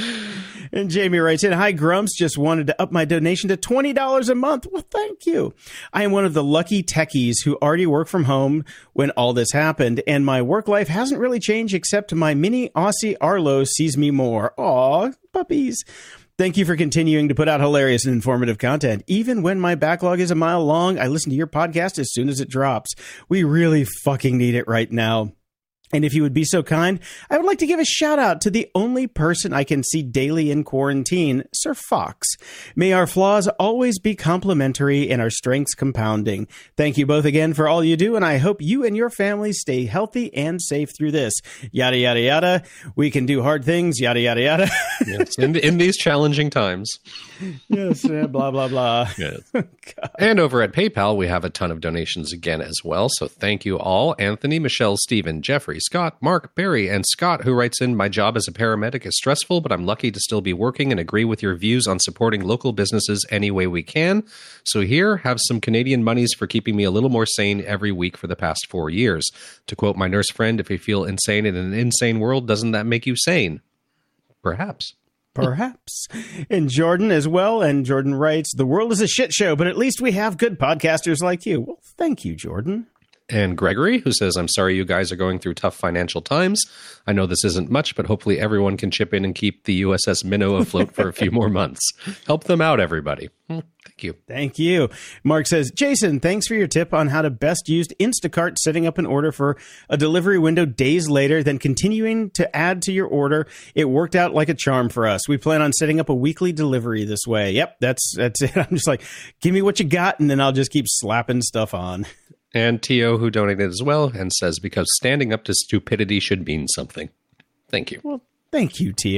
And Jamie writes in, hi, Grumps. Just wanted to up my donation to twenty dollars a month. Well, thank you. I am one of the lucky techies who already work from home when all this happened, and my work life hasn't really changed except my mini Aussie Arlo sees me more. Aw, puppies. Thank you for continuing to put out hilarious and informative content. Even when my backlog is a mile long, I listen to your podcast as soon as it drops. We really fucking need it right now. And if you would be so kind, I would like to give a shout out to the only person I can see daily in quarantine, Sir Fox. May our flaws always be complementary and our strengths compounding. Thank you both again for all you do, and I hope you and your family stay healthy and safe through this. Yada, yada, yada. We can do hard things, yada, yada, yada. Yes, in, in these challenging times. Yes, yeah, blah, blah, blah. Yes. And over at PayPal, we have a ton of donations again as well. So thank you all. Anthony, Michelle, Stephen, Jeffrey, Scott, Mark, Barry, and Scott, who writes in, my job as a paramedic is stressful, but I'm lucky to still be working and agree with your views on supporting local businesses any way we can. So here, have some Canadian monies for keeping me a little more sane every week for the past four years. To quote my nurse friend, if you feel insane in an insane world, doesn't that make you sane? Perhaps. Perhaps. And Jordan as well. And Jordan writes, the world is a shit show, but at least we have good podcasters like you. Well, thank you, Jordan. And Gregory, who says, I'm sorry you guys are going through tough financial times. I know this isn't much, but hopefully everyone can chip in and keep the U S S Minnow afloat for a few more months. Help them out, everybody. Thank you. Thank you. Mark says, Jason, thanks for your tip on how to best use Instacart setting up an order for a delivery window days later, then continuing to add to your order. It worked out like a charm for us. We plan on setting up a weekly delivery this way. Yep, that's that's it. I'm just like, give me what you got, and then I'll just keep slapping stuff on. And Tio, who donated as well, and says, because standing up to stupidity should mean something. Thank you. Well, thank you, Tio.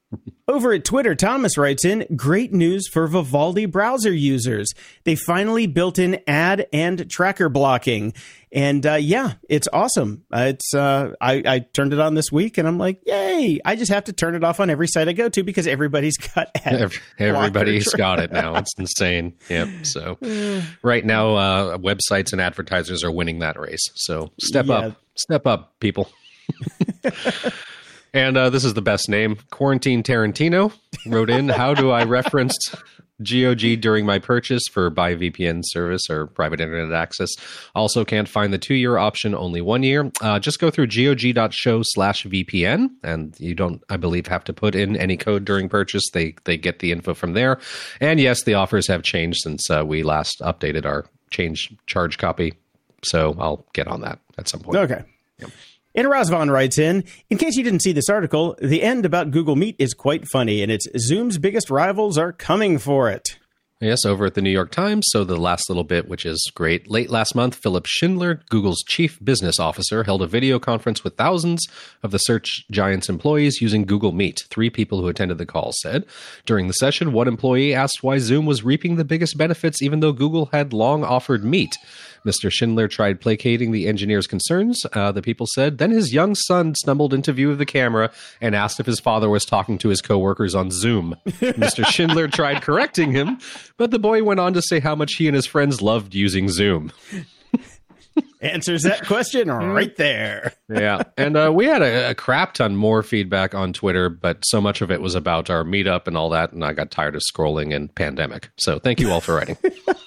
Over at Twitter, Thomas writes in, great news for Vivaldi browser users. They finally built in ad and tracker blocking. And uh, yeah, it's awesome. Uh, it's uh, I, I turned it on this week and I'm like, yay. I just have to turn it off on every site I go to because everybody's got ad. Everybody's got it now. It's insane. Yep. So right now, uh, websites and advertisers are winning that race. So step yeah. up. Step up, people. And uh, this is the best name. Quarantine Tarantino wrote in, how do I reference G O G during my purchase for buy V P N service or private internet access? Also can't find the two-year option, only one year. Uh, just go through gog.show slash VPN, and you don't, I believe, have to put in any code during purchase. They they get the info from there. And yes, the offers have changed since uh, we last updated our change charge copy. So I'll get on that at some point. Okay. Yep. And Razvan writes in, in case you didn't see this article, the end about Google Meet is quite funny, and it's Zoom's biggest rivals are coming for it. Yes, over at the New York Times. So the last little bit, which is great. Late last month, Philip Schindler, Google's chief business officer, held a video conference with thousands of the search giant's employees using Google Meet. Three people who attended the call said. During the session, one employee asked why Zoom was reaping the biggest benefits even though Google had long offered Meet. Mister Schindler tried placating the engineer's concerns, uh, the people said. Then his young son stumbled into view of the camera and asked if his father was talking to his coworkers on Zoom. Mister Schindler tried correcting him, but the boy went on to say how much he and his friends loved using Zoom. Answers that question right there. Yeah. And uh, we had a, a crap ton more feedback on Twitter, but so much of it was about our meetup and all that, and I got tired of scrolling and pandemic. So thank you all for writing.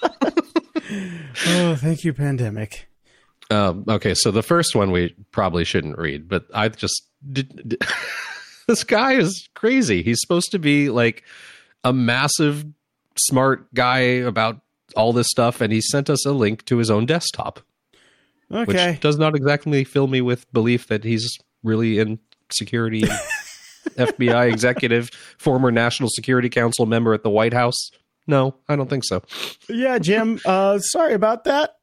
Oh, thank you, pandemic. Um, okay, so the first one we probably shouldn't read, but I just... Did, did, this guy is crazy. He's supposed to be like a massive, smart guy about all this stuff, and he sent us a link to his own desktop. Okay. Which does not exactly fill me with belief that he's really in security, F B I executive, former National Security Council member at the White House. No, I don't think so. Yeah, Jim, uh, sorry about that.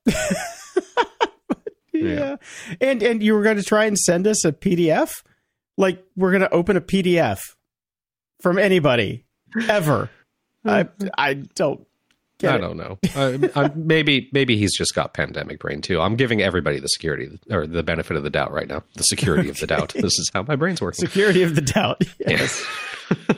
yeah. yeah. And and you were going to try and send us a P D F? Like, we're going to open a P D F from anybody, ever. I I don't get I it. don't know. uh, I, maybe maybe he's just got pandemic brain, too. I'm giving everybody the security, or the benefit of the doubt right now. The security okay. of the doubt. This is how my brain's working. Security of the doubt. Yes. yes.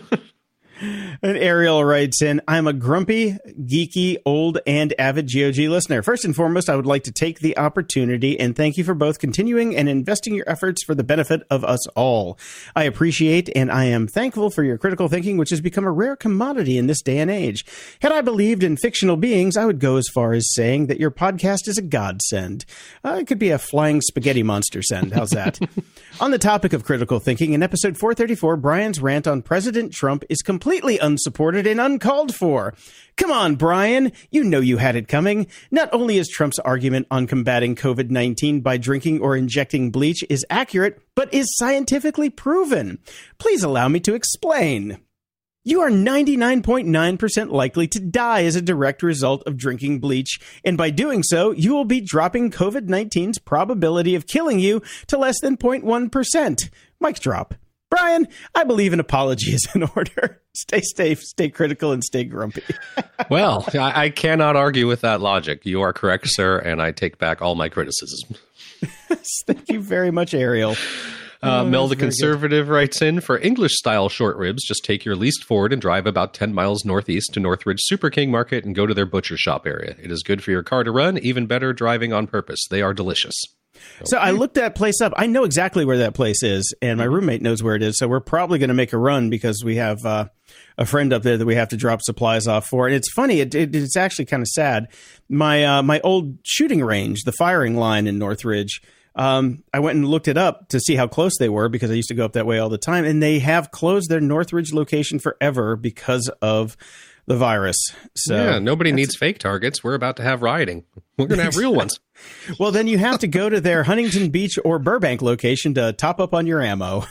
And Ariel writes in, I'm a grumpy, geeky, old, and avid G O G listener. First and foremost, I would like to take the opportunity and thank you for both continuing and investing your efforts for the benefit of us all. I appreciate and I am thankful for your critical thinking, which has become a rare commodity in this day and age. Had I believed in fictional beings, I would go as far as saying that your podcast is a godsend. Uh, it could be a flying spaghetti monster send. How's that? On the topic of critical thinking, in episode four thirty-four, Brian's rant on President Trump is completely unsupported and uncalled for. Come on, Brian. You know you had it coming. Not only is Trump's argument on combating COVID nineteen by drinking or injecting bleach is accurate, but is scientifically proven. Please allow me to explain. You are ninety-nine point nine percent likely to die as a direct result of drinking bleach, and by doing so, you will be dropping COVID nineteen's probability of killing you to less than zero point one percent. Mic drop. Brian, I believe an apology is in order. Stay safe, stay critical, and stay grumpy. Well, I, I cannot argue with that logic. You are correct, sir, and I take back all my criticism. Thank you very much, Ariel. Uh, oh, Mel the Conservative good. writes in, for English-style short ribs, just take your leased Ford and drive about ten miles northeast to Northridge Super King Market and go to their butcher shop area. It is good for your car to run, even better driving on purpose. They are delicious. So I looked that place up. I know exactly where that place is, and my roommate knows where it is. So we're probably going to make a run because we have uh, a friend up there that we have to drop supplies off for. And it's funny. It, it, it's actually kind of sad. My uh, my old shooting range, the firing line in Northridge, um, I went and looked it up to see how close they were because I used to go up that way all the time. And they have closed their Northridge location forever because of the virus. So yeah, nobody needs fake targets. We're about to have rioting. We're going to have real ones. Well, then you have to go to their Huntington Beach or Burbank location to top up on your ammo.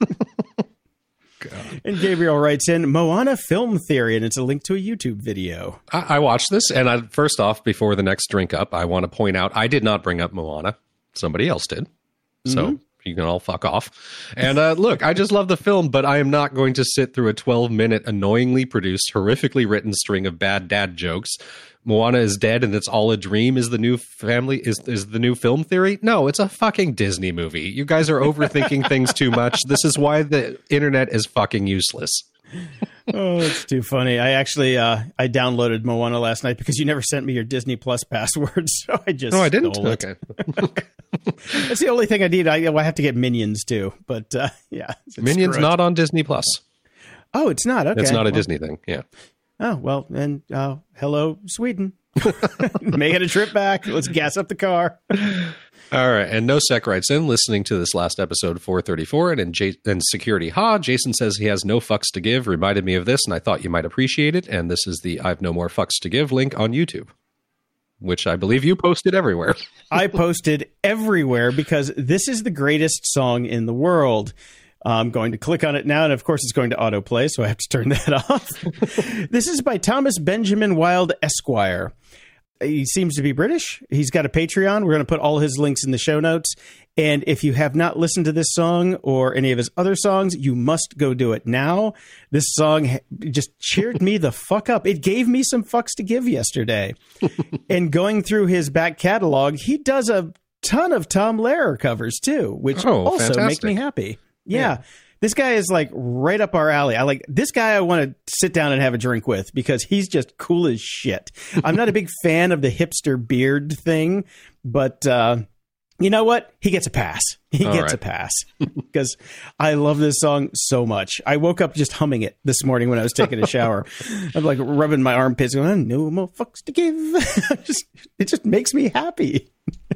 God. And Gabriel writes in, Moana film theory, and it's a link to a YouTube video. I, I watched this, and I, first off, before the next drink up, I want to point out I did not bring up Moana. Somebody else did. So, mm-hmm. you can all fuck off. And uh, look, I just love the film, but I am not going to sit through a twelve minute, annoyingly produced, horrifically written string of bad dad jokes. Moana is dead and it's all a dream is the new family is is the new film theory. No, it's a fucking Disney movie. You guys are overthinking things too much. This is why the internet is fucking useless. Oh, it's too funny. I actually uh, I downloaded Moana last night because you never sent me your Disney Plus password, so I just no, I didn't. Stole it. Okay, that's the only thing I need. I, I have to get Minions too, but uh, yeah, Minions not on Disney Plus. Oh, it's not. Okay, it's not a well, Disney thing. Yeah. Oh well, and uh, hello Sweden, making a trip back. Let's gas up the car. All right, and No Sec writes in, listening to this last episode four thirty-four, and in J- and Security Ha, Jason says he has no fucks to give, reminded me of this, and I thought you might appreciate it, and this is the I've no more fucks to give link on YouTube, which I believe you posted everywhere. I posted everywhere because this is the greatest song in the world. I'm going to click on it now, and of course it's going to autoplay, so I have to turn that off. This is by Thomas Benjamin Wilde Esquire. He seems to be British. He's got a Patreon. We're going to put all his links in the show notes. And if you have not listened to this song or any of his other songs, you must go do it now. This song just cheered me the fuck up. It gave me some fucks to give yesterday. And going through his back catalog, he does a ton of Tom Lehrer covers too, which oh, also fantastic. make me happy. Yeah. yeah. This guy is like right up our alley. I like this guy. I want to sit down and have a drink with because he's just cool as shit. I'm not a big fan of the hipster beard thing, but uh, you know what? He gets a pass. He All gets right. a pass because I love this song so much. I woke up just humming it this morning when I was taking a shower. I'm like rubbing my armpits going, no more fucks to give. just, it just makes me happy.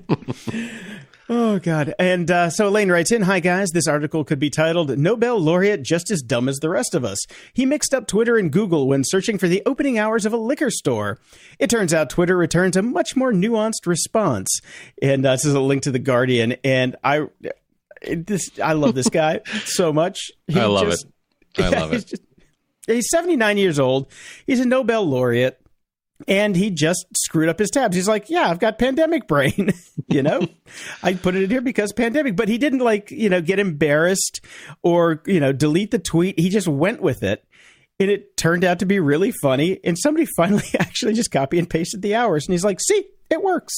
Oh, God. And uh, so Elaine writes in, hi, guys. This article could be titled, Nobel Laureate Just as Dumb as the Rest of Us. He mixed up Twitter and Google when searching for the opening hours of a liquor store. It turns out Twitter returns a much more nuanced response. And uh, this is a link to The Guardian. And I this I love this guy so much. He I love just, it. I yeah, love he's it. Just, he's seventy-nine years old. He's a Nobel laureate. And he just screwed up his tabs. He's like, yeah, I've got pandemic brain, you know, I put it in here because pandemic, but he didn't like, you know, get embarrassed or, you know, delete the tweet. He just went with it. And it turned out to be really funny. And somebody finally actually just copy and pasted the hours. And he's like, see, it works.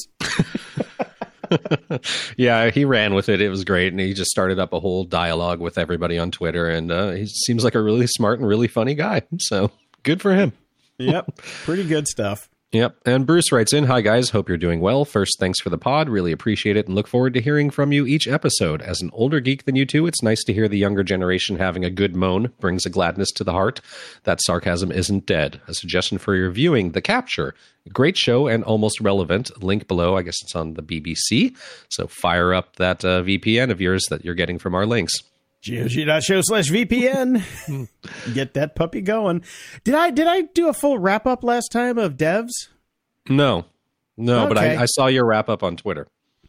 Yeah, he ran with it. It was great. And he just started up a whole dialogue with everybody on Twitter. And uh, he seems like a really smart and really funny guy. So good for him. Yep. Pretty good stuff. Yep. And Bruce writes in, hi, guys. Hope you're doing well. First, thanks for the pod. Really appreciate it and look forward to hearing from you each episode. As an older geek than you two, it's nice to hear the younger generation having a good moan. Brings a gladness to the heart. That sarcasm isn't dead. A suggestion for your viewing, The Capture. Great show and almost relevant. Link below. I guess it's on the B B C. So fire up that uh, V P N of yours that you're getting from our links. G O G dot show slash V P N. Get that puppy going. Did I did I do a full wrap up last time of devs? No, no, okay. but I, I saw your wrap up on Twitter.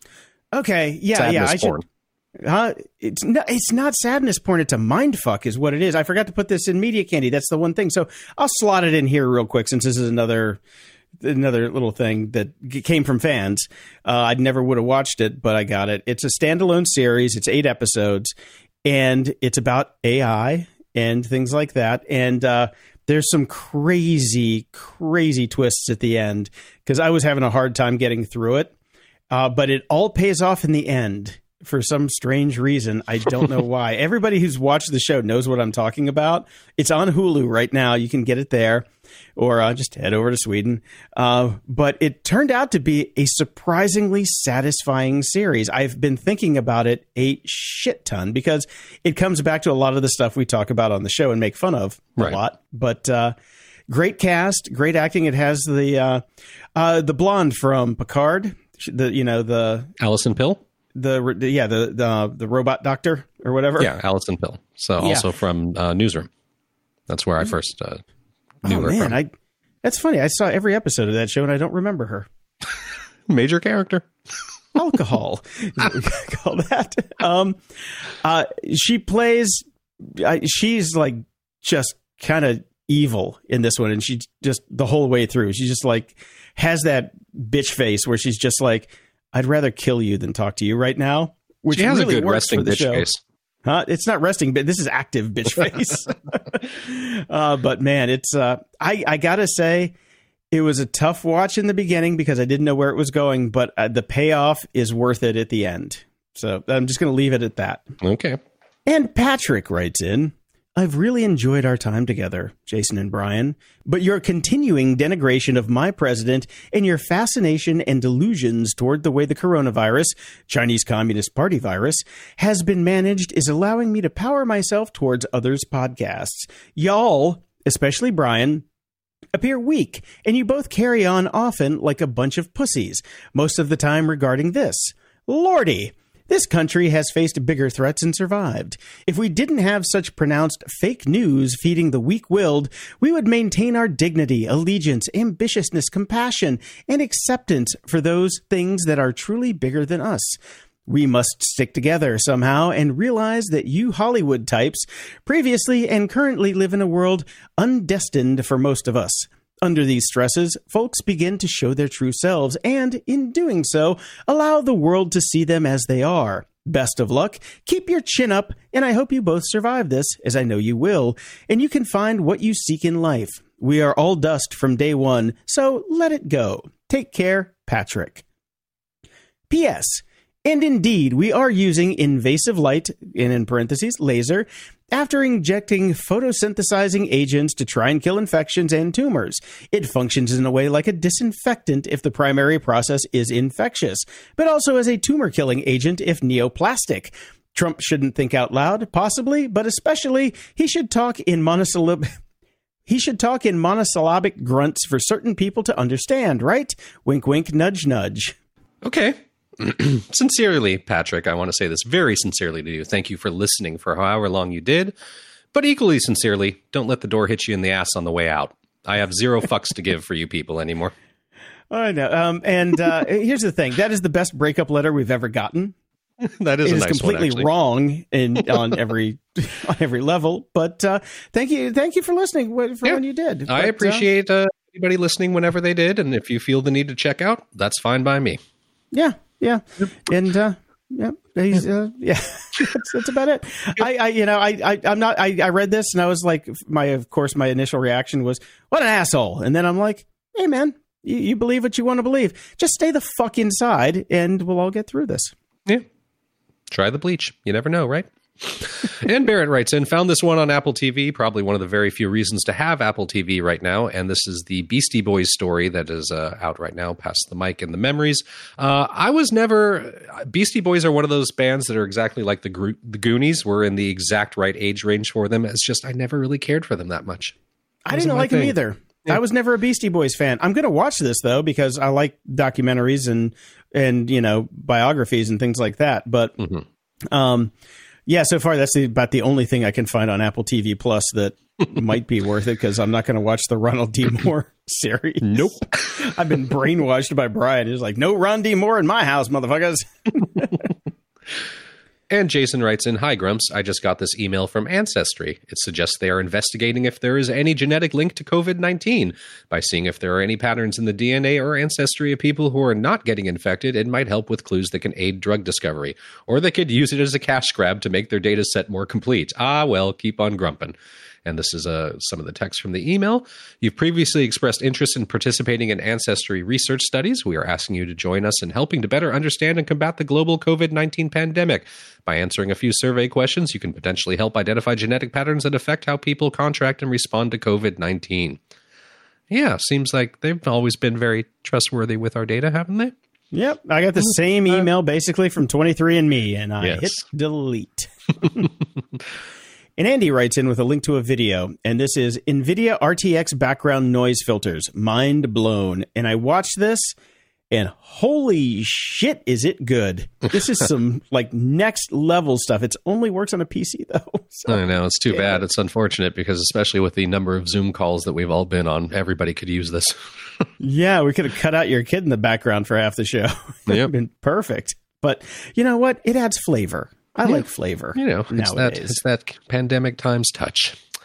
Okay, yeah, Sadness yeah. I porn. should. Uh, it's not. It's not sadness porn. It's a mind fuck, is what it is. I forgot to put this in Media Candy. That's the one thing. So I'll slot it in here real quick since this is another another little thing that came from fans. Uh, I never would have watched it, but I got it. It's a standalone series. It's eight episodes. And it's about A I and things like that. And uh, there's some crazy, crazy twists at the end because I was having a hard time getting through it. Uh, but it all pays off in the end for some strange reason. I don't know why. Everybody who's watched the show knows what I'm talking about. It's on Hulu right now. You can get it there or uh, just head over to Sweden. Uh, but it turned out to be a surprisingly satisfying series. I've been thinking about it a shit ton because it comes back to a lot of the stuff we talk about on the show and make fun of a Right. lot. But uh, great cast, great acting. It has the uh, uh, the blonde from Picard, the you know the Alison Pill? the yeah the the the robot doctor or whatever. Yeah, Alison Pill. So Yeah. also from uh, Newsroom. That's where I first uh, knew Oh her man, from. I that's funny. I saw every episode of that show and I don't remember her. Major character. Alcohol is what we call that. Um, uh, she plays. Uh, she's like just kind of evil in this one, and she just the whole way through. She just like has that bitch face where she's just like, "I'd rather kill you than talk to you right now." which she has really a good works resting for the bitch show. face. Huh? It's not resting, but this is active bitch face. uh, but man, it's uh, I I gotta say, it was a tough watch in the beginning because I didn't know where it was going, but uh, the payoff is worth it at the end. So I'm just going to leave it at that. Okay. And Patrick writes in, I've really enjoyed our time together, Jason and Brian, but your continuing denigration of my president and your fascination and delusions toward the way the coronavirus, Chinese Communist Party virus, has been managed is allowing me to power myself towards others' podcasts. Y'all, especially Brian, appear weak, and you both carry on often like a bunch of pussies, most of the time regarding this. Lordy! This country has faced bigger threats and survived. If we didn't have such pronounced fake news feeding the weak-willed, we would maintain our dignity, allegiance, ambitiousness, compassion, and acceptance for those things that are truly bigger than us. We must stick together somehow and realize that you Hollywood types previously and currently live in a world undestined for most of us. Under these stresses, folks begin to show their true selves and, in doing so, allow the world to see them as they are. Best of luck, keep your chin up, and I hope you both survive this, as I know you will, and you can find what you seek in life. We are all dust from day one, so let it go. Take care, Patrick. P S. And indeed, we are using invasive light, and in parentheses, laser, after injecting photosynthesizing agents to try and kill infections and tumors. It functions in a way like a disinfectant if the primary process is infectious, but also as a tumor-killing agent if neoplastic. Trump shouldn't think out loud, possibly, but especially he should talk in monosyllab- he should talk in monosyllabic grunts for certain people to understand, right? Wink, wink, nudge, nudge. Okay. Sincerely, Patrick, I want to say this very sincerely to you. Thank you for listening for however long you did. But equally sincerely, don't let the door hit you in the ass on the way out. I have zero fucks to give for you people anymore. I know. Um, and uh, here's the thing. That is the best breakup letter we've ever gotten. That is it a is nice completely one, wrong in on every on every level. But uh, thank you, thank you for listening for yeah. when you did. I but, appreciate uh, anybody listening whenever they did, and if you feel the need to check out, that's fine by me. Yeah. Yeah. And, uh, yeah, he's, uh, yeah, that's, that's about it. I, I, you know, I, I, I'm not, I, I read this and I was like, my, of course, my initial reaction was, what an asshole. And then I'm like, hey man, you, you believe what you want to believe. Just stay the fuck inside and we'll all get through this. Yeah. Try the bleach. You never know, right? And Barrett writes in, found this one on Apple T V, probably one of the very few reasons to have Apple T V right now. And this is the Beastie Boys story that is uh, out right now, Past the Mic and the Memories. Uh, I was never, Beastie Boys are one of those bands that are exactly like the, Gro- the Goonies. We're in the exact right age range for them. It's just, I never really cared for them that much. I didn't like thing. them either. Yeah. I was never a Beastie Boys fan. I'm going to watch this though, because I like documentaries and, and, you know, biographies and things like that. But, mm-hmm. um, yeah, so far that's the, about the only thing I can find on Apple T V Plus that might be worth it, because I'm not going to watch the Ronald D. Moore series. Nope. I've been brainwashed by Brian. He's like, no Ron D. Moore in my house, motherfuckers. And Jason writes in, hi, Grumps. I just got this email from Ancestry. It suggests they are investigating if there is any genetic link to covid nineteen. By seeing if there are any patterns in the D N A or ancestry of people who are not getting infected, it might help with clues that can aid drug discovery. Or they could use it as a cash grab to make their data set more complete. Ah, well, keep on grumping. And this is uh, some of the text from the email. You've previously expressed interest in participating in Ancestry research studies. We are asking you to join us in helping to better understand and combat the global covid nineteen pandemic. By answering a few survey questions, you can potentially help identify genetic patterns that affect how people contract and respond to covid nineteen. Yeah, seems like they've always been very trustworthy with our data, haven't they? Yep. I got the same email basically from twenty-three and me, and I yes. hit delete. And Andy writes in with a link to a video, and this is NVIDIA R T X background noise filters. Mind blown. And I watched this, and holy shit, is it good. This is some, like, next level stuff. It only works on a P C, though. So, I know. It's too yeah. bad. It's unfortunate, because especially with the number of Zoom calls that we've all been on, everybody could use this. Yeah, we could have cut out your kid in the background for half the show. It would have been perfect. But you know what? It adds flavor. I yeah. like flavor. You know, it's that, it's that pandemic times touch.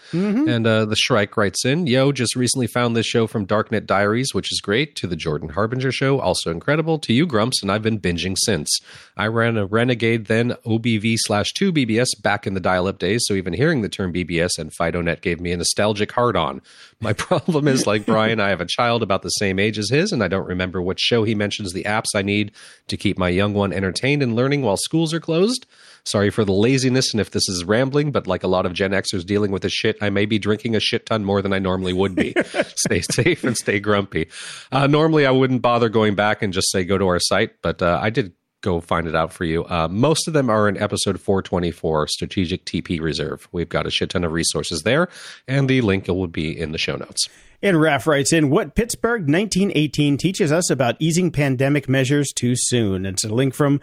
Mm-hmm. And uh, the Shrike writes in, yo, just recently found this show from Darknet Diaries, which is great. To the Jordan Harbinger show, also incredible. To you, Grumps, and I've been binging since. I ran a Renegade, then O B V slash two B B S back in the dial-up days, so even hearing the term B B S and FidoNet gave me a nostalgic hard-on. My problem is, like Brian, I have a child about the same age as his, and I don't remember what show he mentions the apps I need to keep my young one entertained and learning while schools are closed. Sorry for the laziness, and if this is rambling, but like a lot of Gen Xers dealing with this shit, I may be drinking a shit ton more than I normally would be. Stay safe and stay grumpy. Uh, normally, I wouldn't bother going back and just say go to our site, but uh, I did go find it out for you. Uh, most of them are in episode four twenty-four, Strategic T P Reserve. We've got a shit ton of resources there, and the link will be in the show notes. And Raph writes in, what Pittsburgh nineteen eighteen teaches us about easing pandemic measures too soon. It's a link from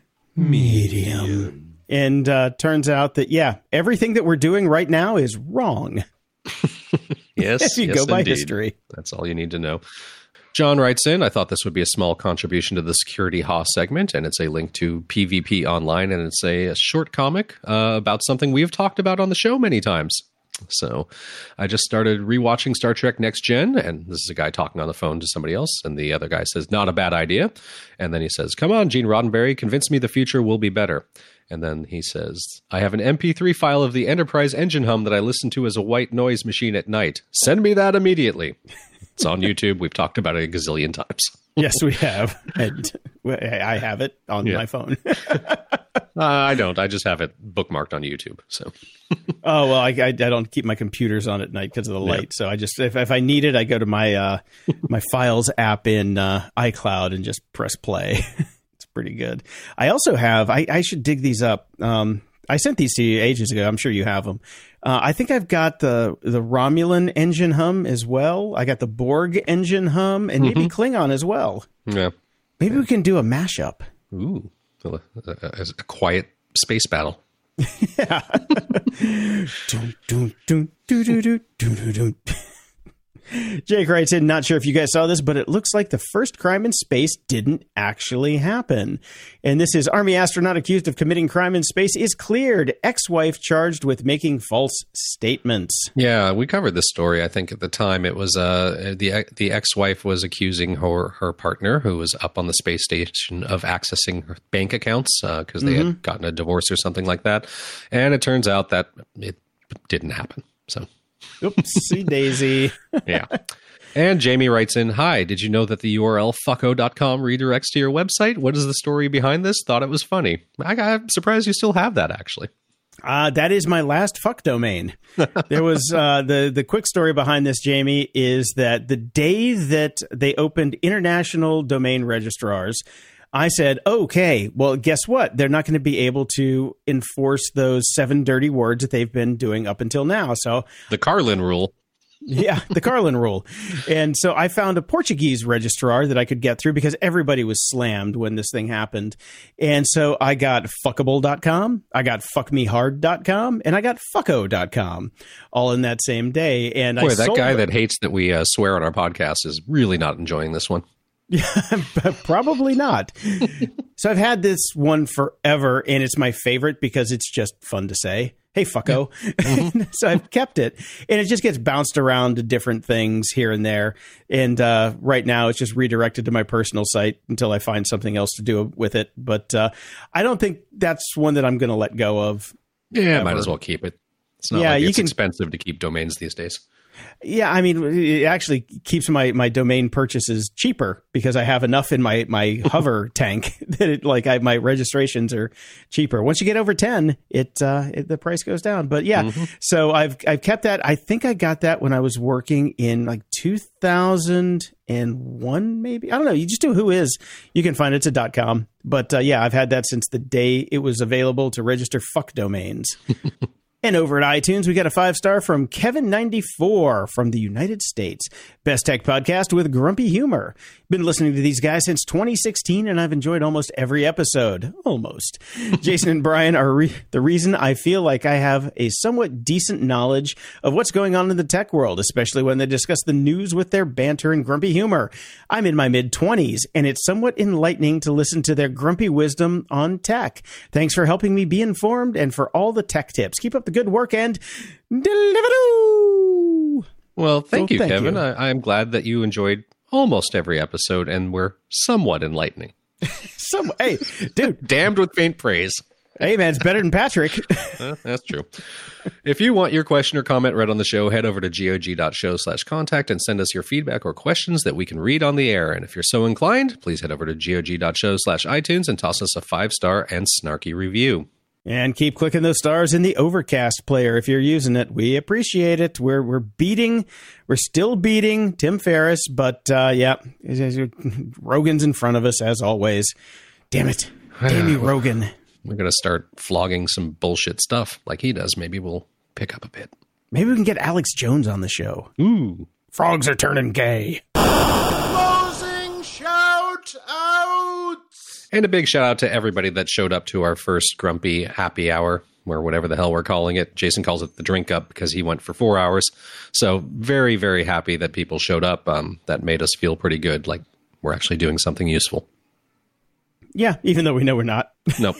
Medium. And uh, turns out that, yeah, everything that we're doing right now is wrong. Yes, if you yes, go by indeed. history. That's all you need to know. John writes in, I thought this would be a small contribution to the Security Haas segment, and it's a link to P V P Online, and it's a, a short comic uh, about something we've talked about on the show many times. So I just started rewatching Star Trek Next Gen, and this is a guy talking on the phone to somebody else, and the other guy says, not a bad idea. And then he says, come on, Gene Roddenberry, convince me the future will be better. And then he says, I have an M P three file of the Enterprise engine hum that I listen to as a white noise machine at night. Send me that immediately. It's on YouTube. We've talked about it a gazillion times. Yes, we have. And I have it on yeah. my phone. uh, I don't. I just have it bookmarked on YouTube. So. Oh, well, I, I, I don't keep my computers on at night because of the light. Yeah. So I just, if, if I need it, I go to my uh, my Files app in uh, iCloud and just press play. It's pretty good. I also have, I, I should dig these up. Um, I sent these to you ages ago. I'm sure you have them. Uh, I think I've got the the Romulan engine hum as well. I got the Borg engine hum and maybe mm-hmm. Klingon as well. Yeah. Maybe yeah. we can do a mashup. Ooh, a, a, a quiet space battle. Yeah. dun, dun, dun, dun, dun, dun, dun, dun. Jake writes in, not sure if you guys saw this, but it looks like the first crime in space didn't actually happen. And this is Army astronaut accused of committing crime in space is cleared. Ex-wife charged with making false statements. Yeah, we covered this story. I think at the time it was uh, the the ex-wife was accusing her, her partner, who was up on the space station, of accessing her bank accounts because uh, they mm-hmm. had gotten a divorce or something like that. And it turns out that it didn't happen. So... Oopsie daisy. Yeah. And Jamie writes in, hi, did you know that the U R L fucko dot com redirects to your website? What is the story behind this? Thought it was funny. I, I'm surprised you still have that, actually. Uh, that is my last fuck domain. There was uh, the, the quick story behind this, Jamie, is that the day that they opened international domain registrars, I said, okay, well, guess what? They're not going to be able to enforce those seven dirty words that they've been doing up until now. So the Carlin rule. Yeah, the Carlin rule. And so I found a Portuguese registrar that I could get through because everybody was slammed when this thing happened. And so I got fuckable dot com, I got fuck me hard dot com, and I got fucko dot com all in that same day. And Boy, I that sold guy them. that hates that we uh, swear on our podcast is really not enjoying this one. Yeah, probably not. So I've had this one forever, and it's my favorite because it's just fun to say. Hey, fucko. Mm-hmm. So I've kept it, and it just gets bounced around to different things here and there. And uh, right now, it's just redirected to my personal site until I find something else to do with it. But uh, I don't think that's one that I'm going to let go of. Yeah, ever. Might as well keep it. It's not yeah, like you it's can, expensive to keep domains these days. Yeah, I mean, it actually keeps my, my domain purchases cheaper because I have enough in my, my hover tank that it like I, my registrations are cheaper. Once you get over ten, it, uh, it the price goes down. But yeah, mm-hmm. so I've I've kept that. I think I got that when I was working in like two thousand one, maybe. I don't know. You just do Who Is. You can find it. It's a .com. But uh, yeah, I've had that since the day it was available to register fuck domains. And over at iTunes, we got a five-star from Kevin ninety-four from the United States. Best Tech Podcast with grumpy humor. Been listening to these guys since twenty sixteen, and I've enjoyed almost every episode. Almost. Jason and Brian are re- the reason I feel like I have a somewhat decent knowledge of what's going on in the tech world, especially when they discuss the news with their banter and grumpy humor. I'm in my mid-twenties, and it's somewhat enlightening to listen to their grumpy wisdom on tech. Thanks for helping me be informed and for all the tech tips. Keep up the good work and deliver. Well, thank so you, thank Kevin. you. I, I'm glad that you enjoyed almost every episode and were somewhat enlightening. Some, hey, dude. Damned with faint praise. Hey, man, it's better than Patrick. Uh, that's true. If you want your question or comment read on the show, head over to gog.show slash contact and send us your feedback or questions that we can read on the air. And if you're so inclined, please head over to gog.show slash iTunes and toss us a five-star and snarky review. And keep clicking those stars in the Overcast player if you're using it. We appreciate it. We're we're beating, we're still beating Tim Ferriss, but uh, yeah, Rogan's in front of us as always. Damn it. Damn you, Rogan. We're going to start flogging some bullshit stuff like he does. Maybe we'll pick up a bit. Maybe we can get Alex Jones on the show. Ooh. Frogs are turning gay. Closing shout outs. And a big shout out to everybody that showed up to our first Grumpy Happy Hour, or whatever the hell we're calling it. Jason calls it the drink up because he went for four hours. So very, very happy that people showed up. Um, that made us feel pretty good, like we're actually doing something useful. Yeah, even though we know we're not. Nope.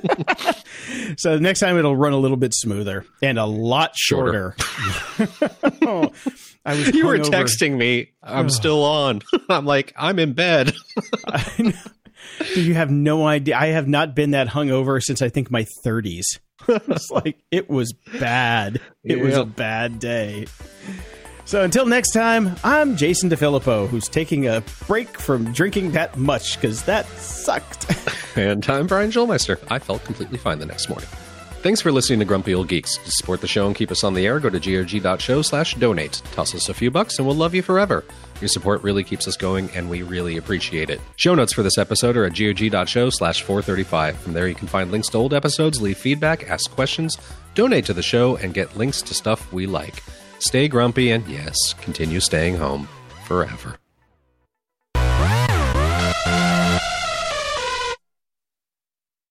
So next time it'll run a little bit smoother and a lot shorter. shorter. oh, I was you were hungover. texting me. I'm still on. I'm like, I'm in bed. I know. Dude, you have no idea. I have not been that hungover since I think my thirties. It's like, it was bad. It Yeah. was a bad day. So until next time, I'm Jason DeFilippo, who's taking a break from drinking that much because that sucked. And I'm Brian Schulmeister. I felt completely fine the next morning. Thanks for listening to Grumpy Old Geeks. To support the show and keep us on the air, go to gog.show slash donate. Toss us a few bucks and we'll love you forever. Your support really keeps us going and we really appreciate it. Show notes for this episode are at gog.show slash 435. From there you can find links to old episodes, leave feedback, ask questions, donate to the show, and get links to stuff we like. Stay grumpy and, yes, continue staying home forever.